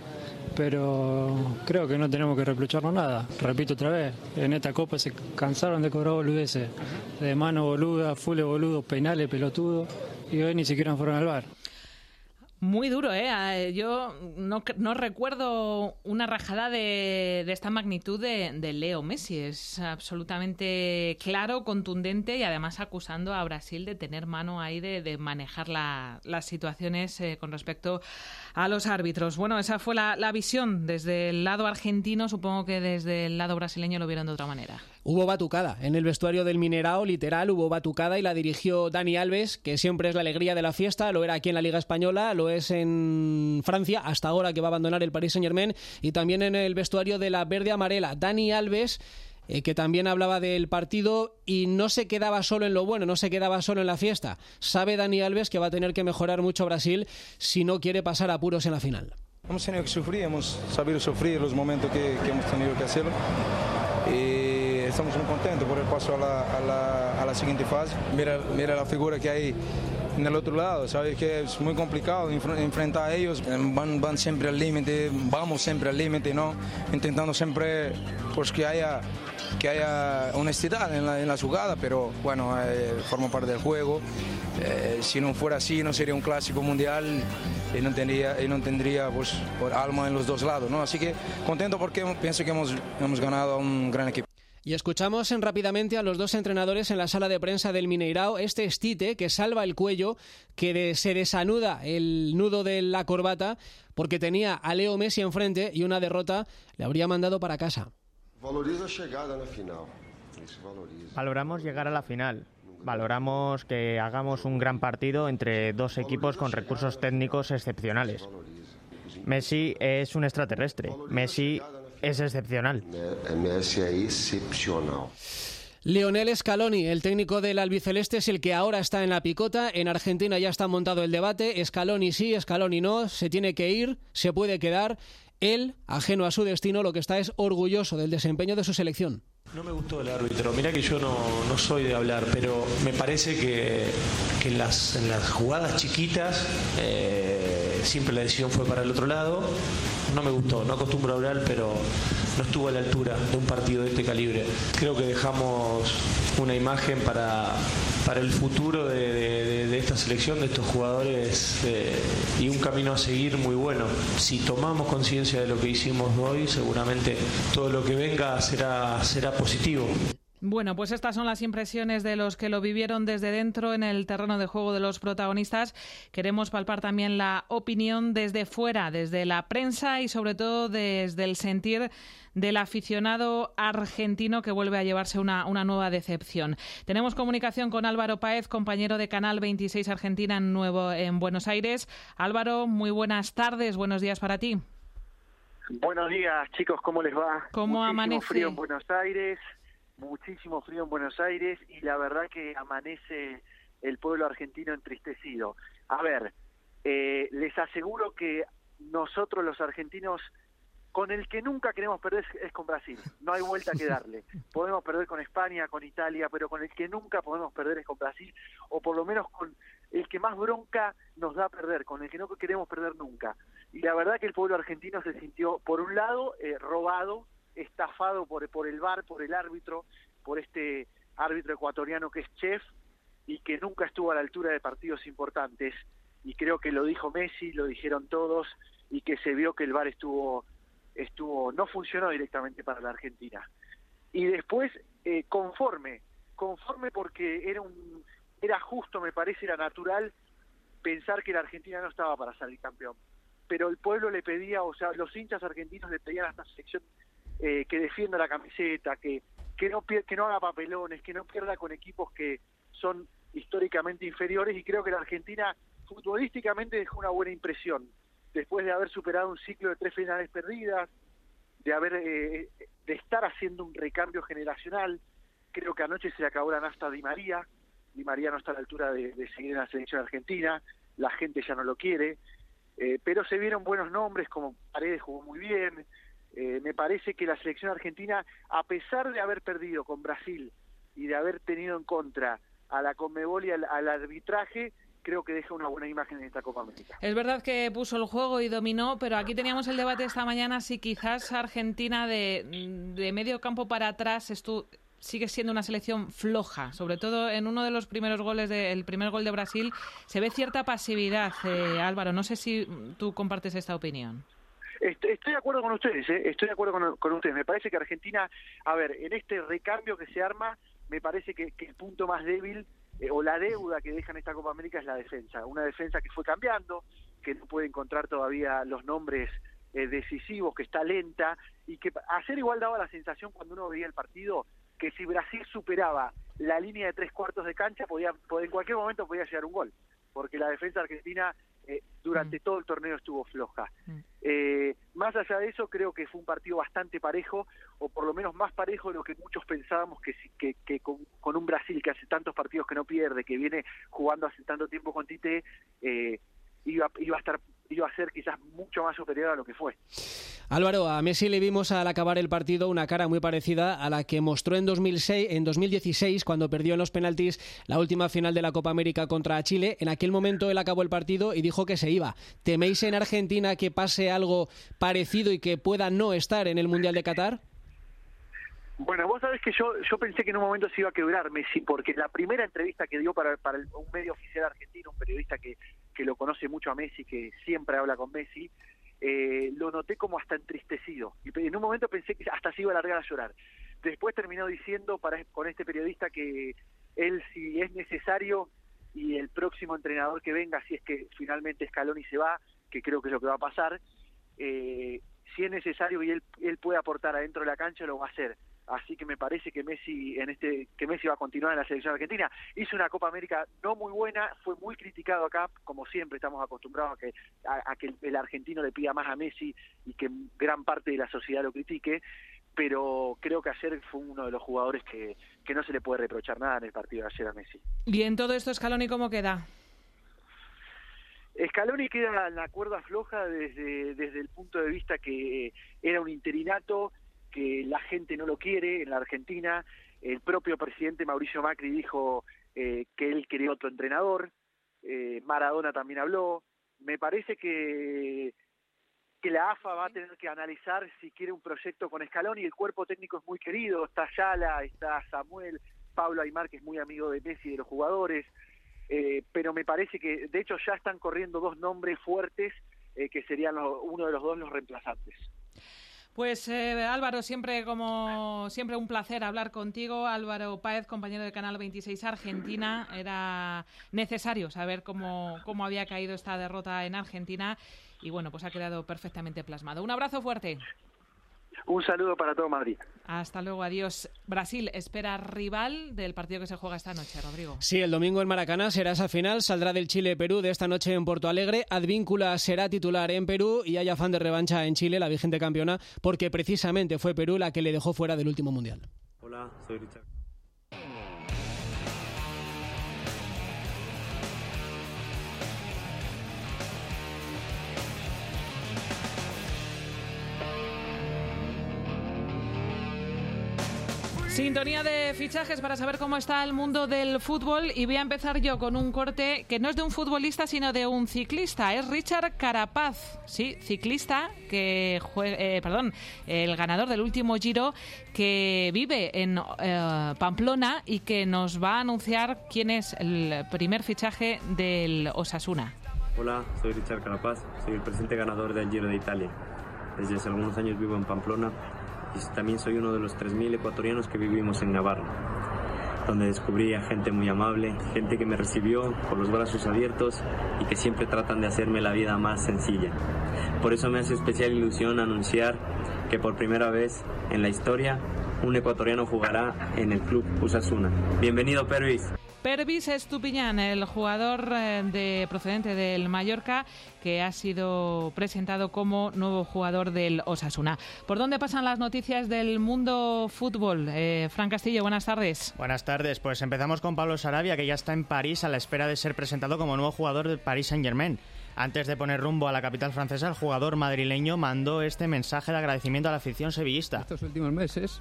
Pero creo que no tenemos que reprocharnos nada. Repito otra vez, en esta Copa se cansaron de cobrar boludeces, de mano boluda, full boludo, penales, pelotudo, y hoy ni siquiera fueron al bar. Muy duro, ¿eh? Yo no, no recuerdo una rajada de, de esta magnitud de, de Leo Messi. Es absolutamente claro, contundente, y además acusando a Brasil de tener mano ahí, de, de manejar la, las situaciones eh, con respecto a los árbitros. Bueno, esa fue la, la visión desde el lado argentino. Supongo que desde el lado brasileño lo vieron de otra manera. Hubo batucada en el vestuario del Mineirao, literal, hubo batucada, y la dirigió Dani Alves, que siempre es la alegría de la fiesta. Lo era aquí en la Liga Española, lo es en Francia, hasta ahora que va a abandonar el Paris Saint-Germain, y también en el vestuario de la verde amarela. Dani Alves, eh, que también hablaba del partido y no se quedaba solo en lo bueno, no se quedaba solo en la fiesta. Sabe Dani Alves que va a tener que mejorar mucho Brasil si no quiere pasar apuros en la final. Hemos tenido que sufrir, hemos sabido sufrir los momentos que, que hemos tenido que hacerlo. Y estamos muy contentos por el paso a la, a la, a la siguiente fase. Mira, mira la figura que hay en el otro lado, sabes que es muy complicado enfrentar a ellos. Van, van siempre al límite, vamos siempre al límite, ¿no? Intentando siempre pues, que haya que haya honestidad en la, en la jugada, pero bueno, eh, forma parte del juego. Eh, si no fuera así, no sería un clásico mundial y no tendría, y no tendría pues, por alma en los dos lados, ¿no? Así que contento porque pienso que hemos, hemos ganado a un gran equipo. Y escuchamos en rápidamente a los dos entrenadores en la sala de prensa del Mineirao. Este es Tite, que salva el cuello, que de, se desanuda el nudo de la corbata porque tenía a Leo Messi enfrente y una derrota le habría mandado para casa. Valoriza llegada a la final. Valoramos llegar a la final. Valoramos que hagamos un gran partido entre dos equipos con recursos técnicos excepcionales. Messi es un extraterrestre. Messi es excepcional. Messi es excepcional. Lionel Scaloni, el técnico del albiceleste, es el que ahora está en la picota. En Argentina ya está montado el debate. Scaloni sí, Scaloni no. Se tiene que ir, se puede quedar. Él, ajeno a su destino, lo que está es orgulloso del desempeño de su selección. No me gustó el árbitro. Mirá que yo no, no soy de hablar, pero me parece que, que en, las, en las jugadas chiquitas eh, siempre la decisión fue para el otro lado. No me gustó, no acostumbro a hablar, pero no estuvo a la altura de un partido de este calibre. Creo que dejamos una imagen para, para el futuro de, de, de esta selección, de estos jugadores, eh, y un camino a seguir muy bueno. Si tomamos conciencia de lo que hicimos hoy, seguramente todo lo que venga será, será positivo. Bueno, pues estas son las impresiones de los que lo vivieron desde dentro en el terreno de juego de los protagonistas. Queremos palpar también la opinión desde fuera, desde la prensa y sobre todo desde el sentir del aficionado argentino que vuelve a llevarse una, una nueva decepción. Tenemos comunicación con Álvaro Páez, compañero de Canal veintiséis Argentina en, Nuevo, en Buenos Aires. Álvaro, muy buenas tardes, buenos días para ti. Buenos días, chicos, ¿cómo les va? ¿Cómo Muchísimo amanece? Frío en Buenos Aires. Muchísimo frío en Buenos Aires y la verdad que amanece el pueblo argentino entristecido. A ver, eh, les aseguro que nosotros los argentinos, con el que nunca queremos perder es con Brasil. No hay vuelta que darle. Podemos perder con España, con Italia, pero con el que nunca podemos perder es con Brasil, o por lo menos con el que más bronca nos da perder, con el que no queremos perder nunca. Y la verdad que el pueblo argentino se sintió, por un lado, eh, robado, estafado por, por el V A R, por el árbitro, por este árbitro ecuatoriano que es chef y que nunca estuvo a la altura de partidos importantes, y creo que lo dijo Messi, lo dijeron todos, y que se vio que el V A R estuvo, estuvo no funcionó directamente para la Argentina. Y después, eh, conforme, conforme porque era un era justo, me parece, era natural pensar que la Argentina no estaba para salir campeón, pero el pueblo le pedía, o sea, los hinchas argentinos le pedían a esta selección Eh, que defienda la camiseta, que que no pier- que no haga papelones, que no pierda con equipos que son históricamente inferiores, y creo que la Argentina futbolísticamente dejó una buena impresión después de haber superado un ciclo de tres finales perdidas, de haber eh, de estar haciendo un recambio generacional. Creo que anoche se le acabó la nafta a Di María. Di María no está a la altura de, de seguir en la selección argentina, la gente ya no lo quiere, eh, pero se vieron buenos nombres, como Paredes jugó muy bien. Eh, me parece que la selección argentina, a pesar de haber perdido con Brasil y de haber tenido en contra a la Conmebol y al, al arbitraje, creo que deja una buena imagen en esta Copa América. Es verdad que puso el juego y dominó, pero aquí teníamos el debate esta mañana si quizás Argentina de, de medio campo para atrás estu- sigue siendo una selección floja, sobre todo en uno de los primeros goles, de, el primer gol de Brasil, se ve cierta pasividad, eh, Álvaro. No sé si tú compartes esta opinión. Estoy de acuerdo con ustedes, ¿eh? estoy de acuerdo con, con ustedes. Me parece que Argentina, a ver, en este recambio que se arma, me parece que, que el punto más débil eh, o la deuda que deja en esta Copa América es la defensa. Una defensa que fue cambiando, que no puede encontrar todavía los nombres eh, decisivos, que está lenta, y que ayer igual daba la sensación cuando uno veía el partido que si Brasil superaba la línea de tres cuartos de cancha, podía, podía en cualquier momento podía llegar un gol, porque la defensa argentina Eh, durante mm. todo el torneo estuvo floja. Mm. Eh, más allá de eso, creo que fue un partido bastante parejo, o por lo menos más parejo de lo que muchos pensábamos, que, que, que con, con un Brasil que hace tantos partidos que no pierde, que viene jugando hace tanto tiempo con Tite, eh, iba, iba a estar iba a ser quizás mucho más superior a lo que fue. Álvaro, a Messi le vimos al acabar el partido una cara muy parecida a la que mostró en dos mil seis, en dos mil dieciséis, cuando perdió en los penaltis la última final de la Copa América contra Chile. En aquel momento él acabó el partido y dijo que se iba. ¿Teméis en Argentina que pase algo parecido y que pueda no estar en el Mundial de Qatar? Bueno, vos sabés que yo yo pensé que en un momento se iba a quebrar Messi, porque la primera entrevista que dio para, para el, un medio oficial argentino, un periodista que, que lo conoce mucho a Messi, que siempre habla con Messi, eh, lo noté como hasta entristecido. Y en un momento pensé que hasta se iba a largar a llorar. Después terminó diciendo para con este periodista que él, si es necesario, y el próximo entrenador que venga, si es que finalmente Scaloni se va, que creo que es lo que va a pasar, eh, si es necesario y él, él puede aportar adentro de la cancha, lo va a hacer. Así que me parece que Messi en este que Messi va a continuar en la selección argentina. Hizo una Copa América no muy buena, fue muy criticado acá, como siempre estamos acostumbrados a que a, a que el, el argentino le pida más a Messi y que gran parte de la sociedad lo critique, pero creo que ayer fue uno de los jugadores que, que no se le puede reprochar nada en el partido de ayer a Messi. ¿Y en todo esto Scaloni cómo queda? Scaloni queda en la cuerda floja desde, desde el punto de vista que era un interinato, que la gente no lo quiere en la Argentina. El propio presidente Mauricio Macri dijo eh, que él quería otro entrenador. eh, Maradona también habló. me parece que que la A F A va a tener que analizar si quiere un proyecto con Scaloni. El cuerpo técnico es muy querido, está Ayala, está Samuel, Pablo Aimar, que es muy amigo de Messi y de los jugadores, eh, pero me parece que, de hecho, ya están corriendo dos nombres fuertes, eh, que serían los, uno de los dos los reemplazantes. Pues eh, Álvaro, siempre como siempre un placer hablar contigo. Álvaro Páez, compañero de Canal veintiséis Argentina. Era necesario saber cómo, cómo había caído esta derrota en Argentina y bueno, pues ha quedado perfectamente plasmado. Un abrazo fuerte. Un saludo para todo Madrid. Hasta luego, adiós. Brasil espera rival del partido que se juega esta noche, Rodrigo. Sí, el domingo en Maracaná será esa final, saldrá del Chile-Perú de esta noche en Porto Alegre. Advíncula será titular en Perú y hay afán de revancha en Chile, la vigente campeona, porque precisamente fue Perú la que le dejó fuera del último Mundial. Hola, soy Richard. Sintonía de fichajes para saber cómo está el mundo del fútbol y voy a empezar yo con un corte que no es de un futbolista sino de un ciclista. Es Richard Carapaz, sí, ciclista que juega, eh, perdón, el ganador del último Giro que vive en eh, Pamplona y que nos va a anunciar quién es el primer fichaje del Osasuna. Hola, soy Richard Carapaz, soy el presente ganador del Giro de Italia. Desde hace algunos años vivo en Pamplona. Y también soy uno de los tres mil ecuatorianos que vivimos en Navarra, donde descubrí a gente muy amable, gente que me recibió con los brazos abiertos y que siempre tratan de hacerme la vida más sencilla. Por eso me hace especial ilusión anunciar que por primera vez en la historia un ecuatoriano jugará en el club Osasuna. Bienvenido, Pervis. Pervis Estupiñán, el jugador de procedente del Mallorca, que ha sido presentado como nuevo jugador del Osasuna. ¿Por dónde pasan las noticias del mundo fútbol? Eh, Fran Castillo, buenas tardes. Buenas tardes. Pues empezamos con Pablo Sarabia, que ya está en París a la espera de ser presentado como nuevo jugador del Paris Saint-Germain. Antes de poner rumbo a la capital francesa, el jugador madrileño mandó este mensaje de agradecimiento a la afición sevillista. Estos últimos meses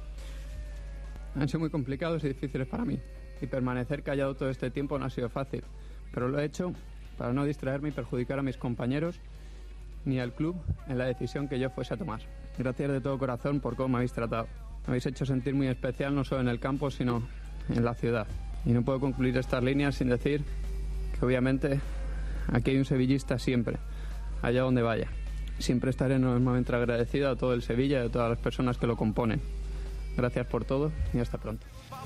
han sido muy complicados y difíciles para mí. Y permanecer callado todo este tiempo no ha sido fácil, pero lo he hecho para no distraerme y perjudicar a mis compañeros ni al club en la decisión que yo fuese a tomar. Gracias de todo corazón por cómo me habéis tratado. Me habéis hecho sentir muy especial no solo en el campo, sino en la ciudad. Y no puedo concluir estas líneas sin decir que obviamente aquí hay un sevillista siempre, allá donde vaya. Siempre estaré enormemente agradecido a todo el Sevilla y a todas las personas que lo componen. Gracias por todo y hasta pronto.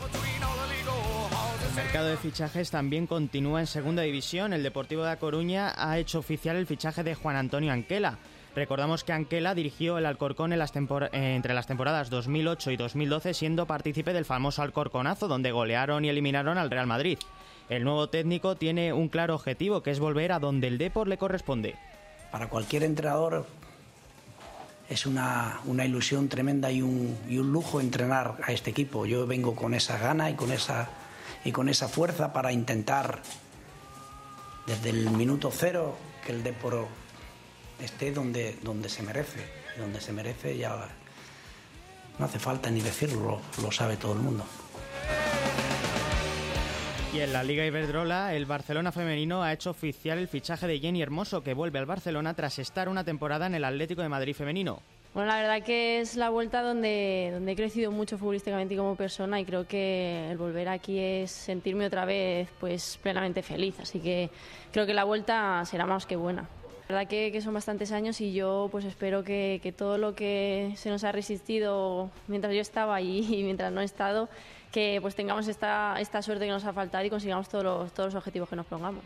El mercado de fichajes también continúa en segunda división. El Deportivo de A Coruña ha hecho oficial el fichaje de Juan Antonio Anquela. Recordamos que Anquela dirigió el Alcorcón en las tempor- eh, entre las temporadas dos mil ocho y dos mil doce, siendo partícipe del famoso Alcorconazo, donde golearon y eliminaron al Real Madrid. El nuevo técnico tiene un claro objetivo, que es volver a donde el Depor le corresponde. Para cualquier entrenador es una, una ilusión tremenda y un, y un lujo entrenar a este equipo. Yo vengo con esa gana y con esa... y con esa fuerza para intentar desde el minuto cero que el Depor esté donde, donde se merece. Donde se merece ya no hace falta ni decirlo, lo, lo sabe todo el mundo. Y en la Liga Iberdrola, el Barcelona femenino ha hecho oficial el fichaje de Jenny Hermoso, que vuelve al Barcelona tras estar una temporada en el Atlético de Madrid femenino. Bueno, la verdad que es la vuelta donde, donde he crecido mucho futbolísticamente y como persona, y creo que el volver aquí es sentirme otra vez pues plenamente feliz, así que creo que la vuelta será más que buena. La verdad que, que son bastantes años y yo pues espero que, que todo lo que se nos ha resistido mientras yo estaba y, y mientras no he estado, que pues tengamos esta, esta suerte que nos ha faltado y consigamos todos los, todos los objetivos que nos pongamos.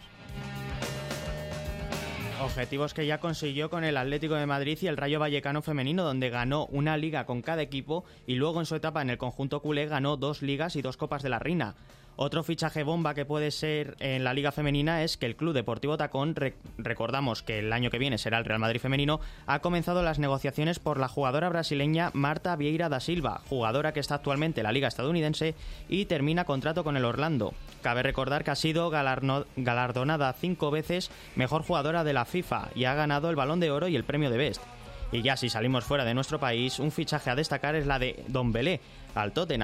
Objetivos que ya consiguió con el Atlético de Madrid y el Rayo Vallecano femenino, donde ganó una liga con cada equipo y luego en su etapa en el conjunto culé ganó dos ligas y dos Copas de la Reina. Otro fichaje bomba que puede ser en la Liga Femenina es que el Club Deportivo Tacón, rec- recordamos que el año que viene será el Real Madrid Femenino, ha comenzado las negociaciones por la jugadora brasileña Marta Vieira da Silva, jugadora que está actualmente en la Liga Estadounidense y termina contrato con el Orlando. Cabe recordar que ha sido galarno- galardonada cinco veces mejor jugadora de la FIFA y ha ganado el Balón de Oro y el Premio de Best. Y ya si salimos fuera de nuestro país, un fichaje a destacar es la de Dombelé al Tottenham.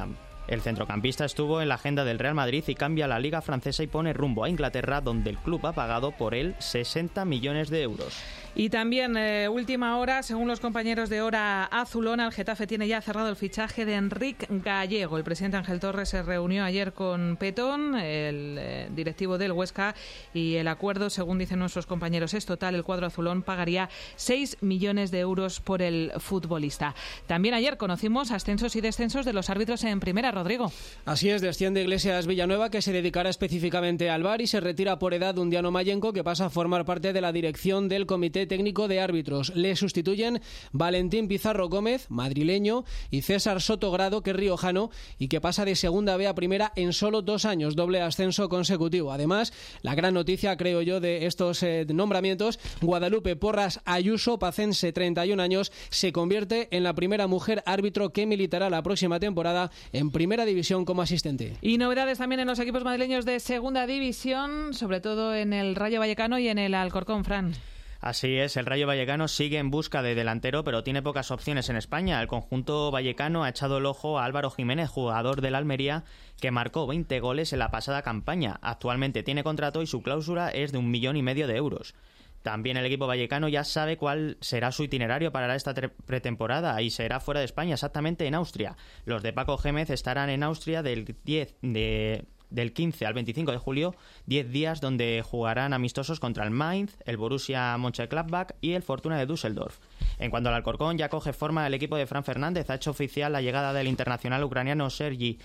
El centrocampista estuvo en la agenda del Real Madrid y cambia la Liga Francesa y pone rumbo a Inglaterra, donde el club ha pagado por él sesenta millones de euros. Y también, eh, última hora, según los compañeros de Hora Azulona, el Getafe tiene ya cerrado el fichaje de Enric Gallego. El presidente Ángel Torres se reunió ayer con Petón, el eh, directivo del Huesca, y el acuerdo, según dicen nuestros compañeros, es total. El cuadro azulón pagaría seis millones de euros por el futbolista. También ayer conocimos ascensos y descensos de los árbitros en primera, Rodrigo. Así es, desciende Iglesias Villanueva, que se dedicará específicamente al V A R, y se retira por edad Undiano Mayenco, que pasa a formar parte de la dirección del Comité Técnico de Árbitros. Le sustituyen Valentín Pizarro Gómez, madrileño, y César Sotogrado, que es riojano, y que pasa de segunda B a primera en solo dos años, doble ascenso consecutivo. Además, la gran noticia, creo yo, de estos eh, nombramientos, Guadalupe Porras Ayuso, pacense, treinta y un años, se convierte en la primera mujer árbitro que militará la próxima temporada en Primera División como asistente. Y novedades también en los equipos madrileños de Segunda División, sobre todo en el Rayo Vallecano y en el Alcorcón, Fran. Así es, el Rayo Vallecano sigue en busca de delantero, pero tiene pocas opciones en España. El conjunto vallecano ha echado el ojo a Álvaro Jiménez, jugador del Almería, que marcó veinte goles en la pasada campaña. Actualmente tiene contrato y su cláusula es de un millón y medio de euros. También el equipo vallecano ya sabe cuál será su itinerario para esta pretemporada y será fuera de España, exactamente en Austria. Los de Paco Gémez estarán en Austria del diez de... del quince al veinticinco de julio, diez días donde jugarán amistosos contra el Mainz, el Borussia Mönchengladbach y el Fortuna de Düsseldorf. En cuanto al Alcorcón, ya coge forma el equipo de Fran Fernández. Ha hecho oficial la llegada del internacional ucraniano Sergi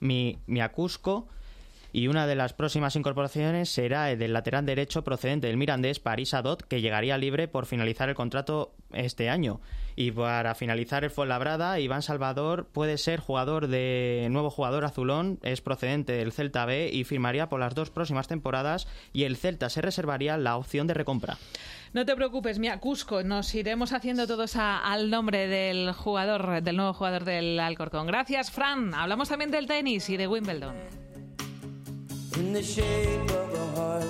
Miakusko, y una de las próximas incorporaciones será el del lateral derecho procedente del Mirandés, Paris Adot, que llegaría libre por finalizar el contrato este año. Y para finalizar el Fuenlabrada, Iván Salvador puede ser jugador de nuevo jugador azulón, es procedente del Celta B y firmaría por las dos próximas temporadas, y el Celta se reservaría la opción de recompra. No te preocupes, Mia Cusco, nos iremos haciendo todos a, al nombre del jugador, del nuevo jugador del Alcorcón. Gracias, Fran. Hablamos también del tenis y de Wimbledon. In the shape of a heart.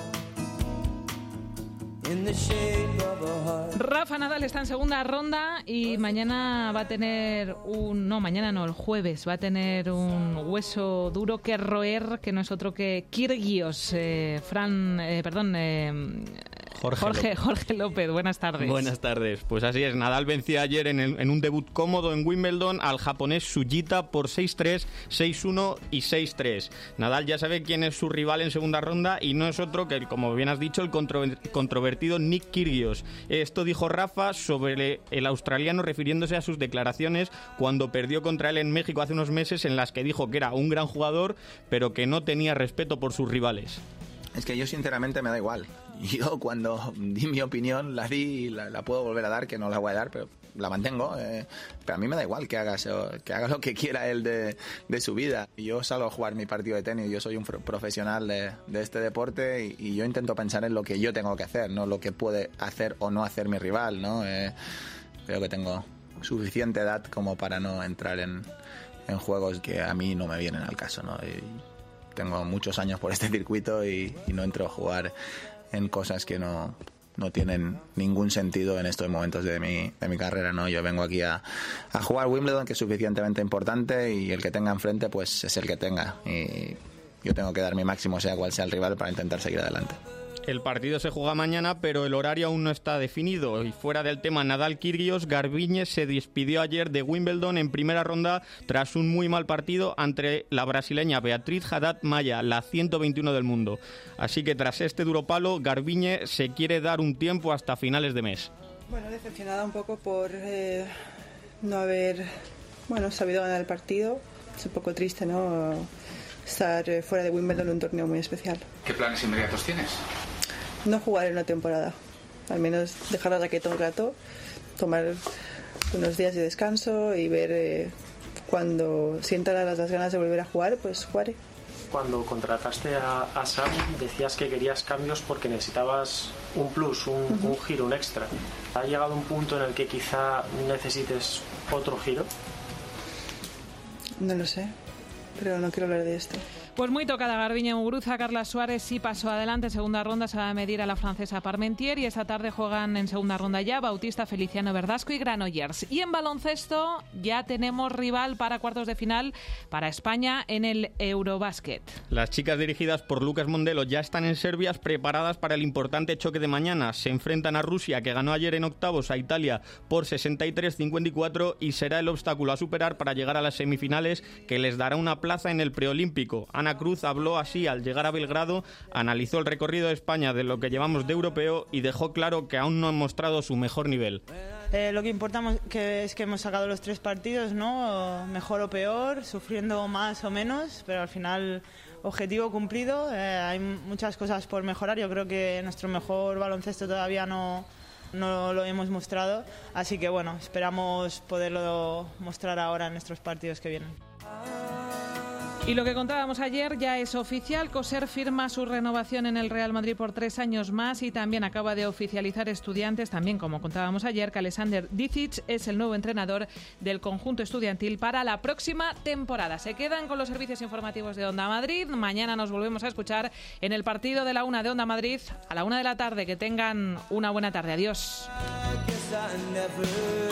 In the shape of a heart. Rafa Nadal está en segunda ronda y mañana va a tener un... No, mañana no, el jueves va a tener un hueso duro que roer, que no es otro que Kyrgios. Eh, Fran, eh, perdón... Eh, Jorge, Jorge, López. Jorge López, buenas tardes. Buenas tardes. Pues así es, Nadal vencía ayer en, el, en un debut cómodo en Wimbledon al japonés Sugita por seis tres, seis uno y seis tres. Nadal ya sabe quién es su rival en segunda ronda y no es otro que, como bien has dicho, el contro- controvertido Nick Kyrgios. Esto dijo Rafa sobre el australiano refiriéndose a sus declaraciones cuando perdió contra él en México hace unos meses, en las que dijo que era un gran jugador pero que no tenía respeto por sus rivales. Es que yo sinceramente me da igual. Yo cuando di mi opinión la di y la, la puedo volver a dar, que no la voy a dar, pero la mantengo. Eh, pero a mí me da igual que haga, que haga lo que quiera él de, de su vida. Yo salgo a jugar mi partido de tenis, yo soy un profesional de, de este deporte y, y yo intento pensar en lo que yo tengo que hacer, no lo que puede hacer o no hacer mi rival, ¿no? Eh, creo que tengo suficiente edad como para no entrar en, en juegos que a mí no me vienen al caso, ¿no? Y, tengo muchos años por este circuito y, y no entro a jugar en cosas que no, no tienen ningún sentido en estos momentos de mi, de mi carrera, ¿no? Yo vengo aquí a, a jugar Wimbledon, que es suficientemente importante, y el que tenga enfrente pues es el que tenga, y yo tengo que dar mi máximo sea cual sea el rival para intentar seguir adelante. El partido se juega mañana, pero el horario aún no está definido. Y fuera del tema Nadal-Kyrgios, Garbiñe se despidió ayer de Wimbledon en primera ronda tras un muy mal partido ante la brasileña Beatriz Haddad Maia, la ciento veintiuno del mundo. Así que tras este duro palo, Garbiñe se quiere dar un tiempo hasta finales de mes. Bueno, decepcionada un poco por eh, no haber bueno, sabido ganar el partido. Es un poco triste, ¿no? Estar fuera de Wimbledon en un torneo muy especial. ¿Qué planes inmediatos tienes? No jugar en una temporada, al menos dejar la raqueta un rato, tomar unos días de descanso y ver eh, cuando sienta las, las ganas de volver a jugar, pues jugaré. Cuando contrataste a, a Sam decías que querías cambios porque necesitabas un plus, un, uh-huh. un giro, un extra. ¿Ha llegado un punto en el que quizá necesites otro giro? No lo sé, pero no quiero hablar de esto. Pues muy tocada Garbiñe Muguruza. Carla Suárez sí pasó adelante. En segunda ronda se va a medir a la francesa Parmentier y esta tarde juegan en segunda ronda ya Bautista, Feliciano Verdasco y Granollers. Y en baloncesto ya tenemos rival para cuartos de final para España en el Eurobásquet. Las chicas dirigidas por Lucas Mondelo ya están en Serbia preparadas para el importante choque de mañana. Se enfrentan a Rusia, que ganó ayer en octavos a Italia por sesenta y tres a cincuenta y cuatro y será el obstáculo a superar para llegar a las semifinales, que les dará una plaza en el preolímpico. Ana Cruz habló así al llegar a Belgrado, analizó el recorrido de España de lo que llevamos de europeo y dejó claro que aún no han mostrado su mejor nivel. Eh, lo que importa que es que hemos sacado los tres partidos, ¿no? Mejor o peor, sufriendo más o menos, pero al final objetivo cumplido. Eh, hay muchas cosas por mejorar. Yo creo que nuestro mejor baloncesto todavía no, no lo hemos mostrado, así que bueno, esperamos poderlo mostrar ahora en nuestros partidos que vienen. Y lo que contábamos ayer ya es oficial. Coser firma su renovación en el Real Madrid por tres años más y también acaba de oficializar Estudiantes, también como contábamos ayer, que Alexander Dicic es el nuevo entrenador del conjunto estudiantil para la próxima temporada. Se quedan con los servicios informativos de Onda Madrid. Mañana nos volvemos a escuchar en el partido de la una de Onda Madrid a la una de la tarde. Que tengan una buena tarde. Adiós.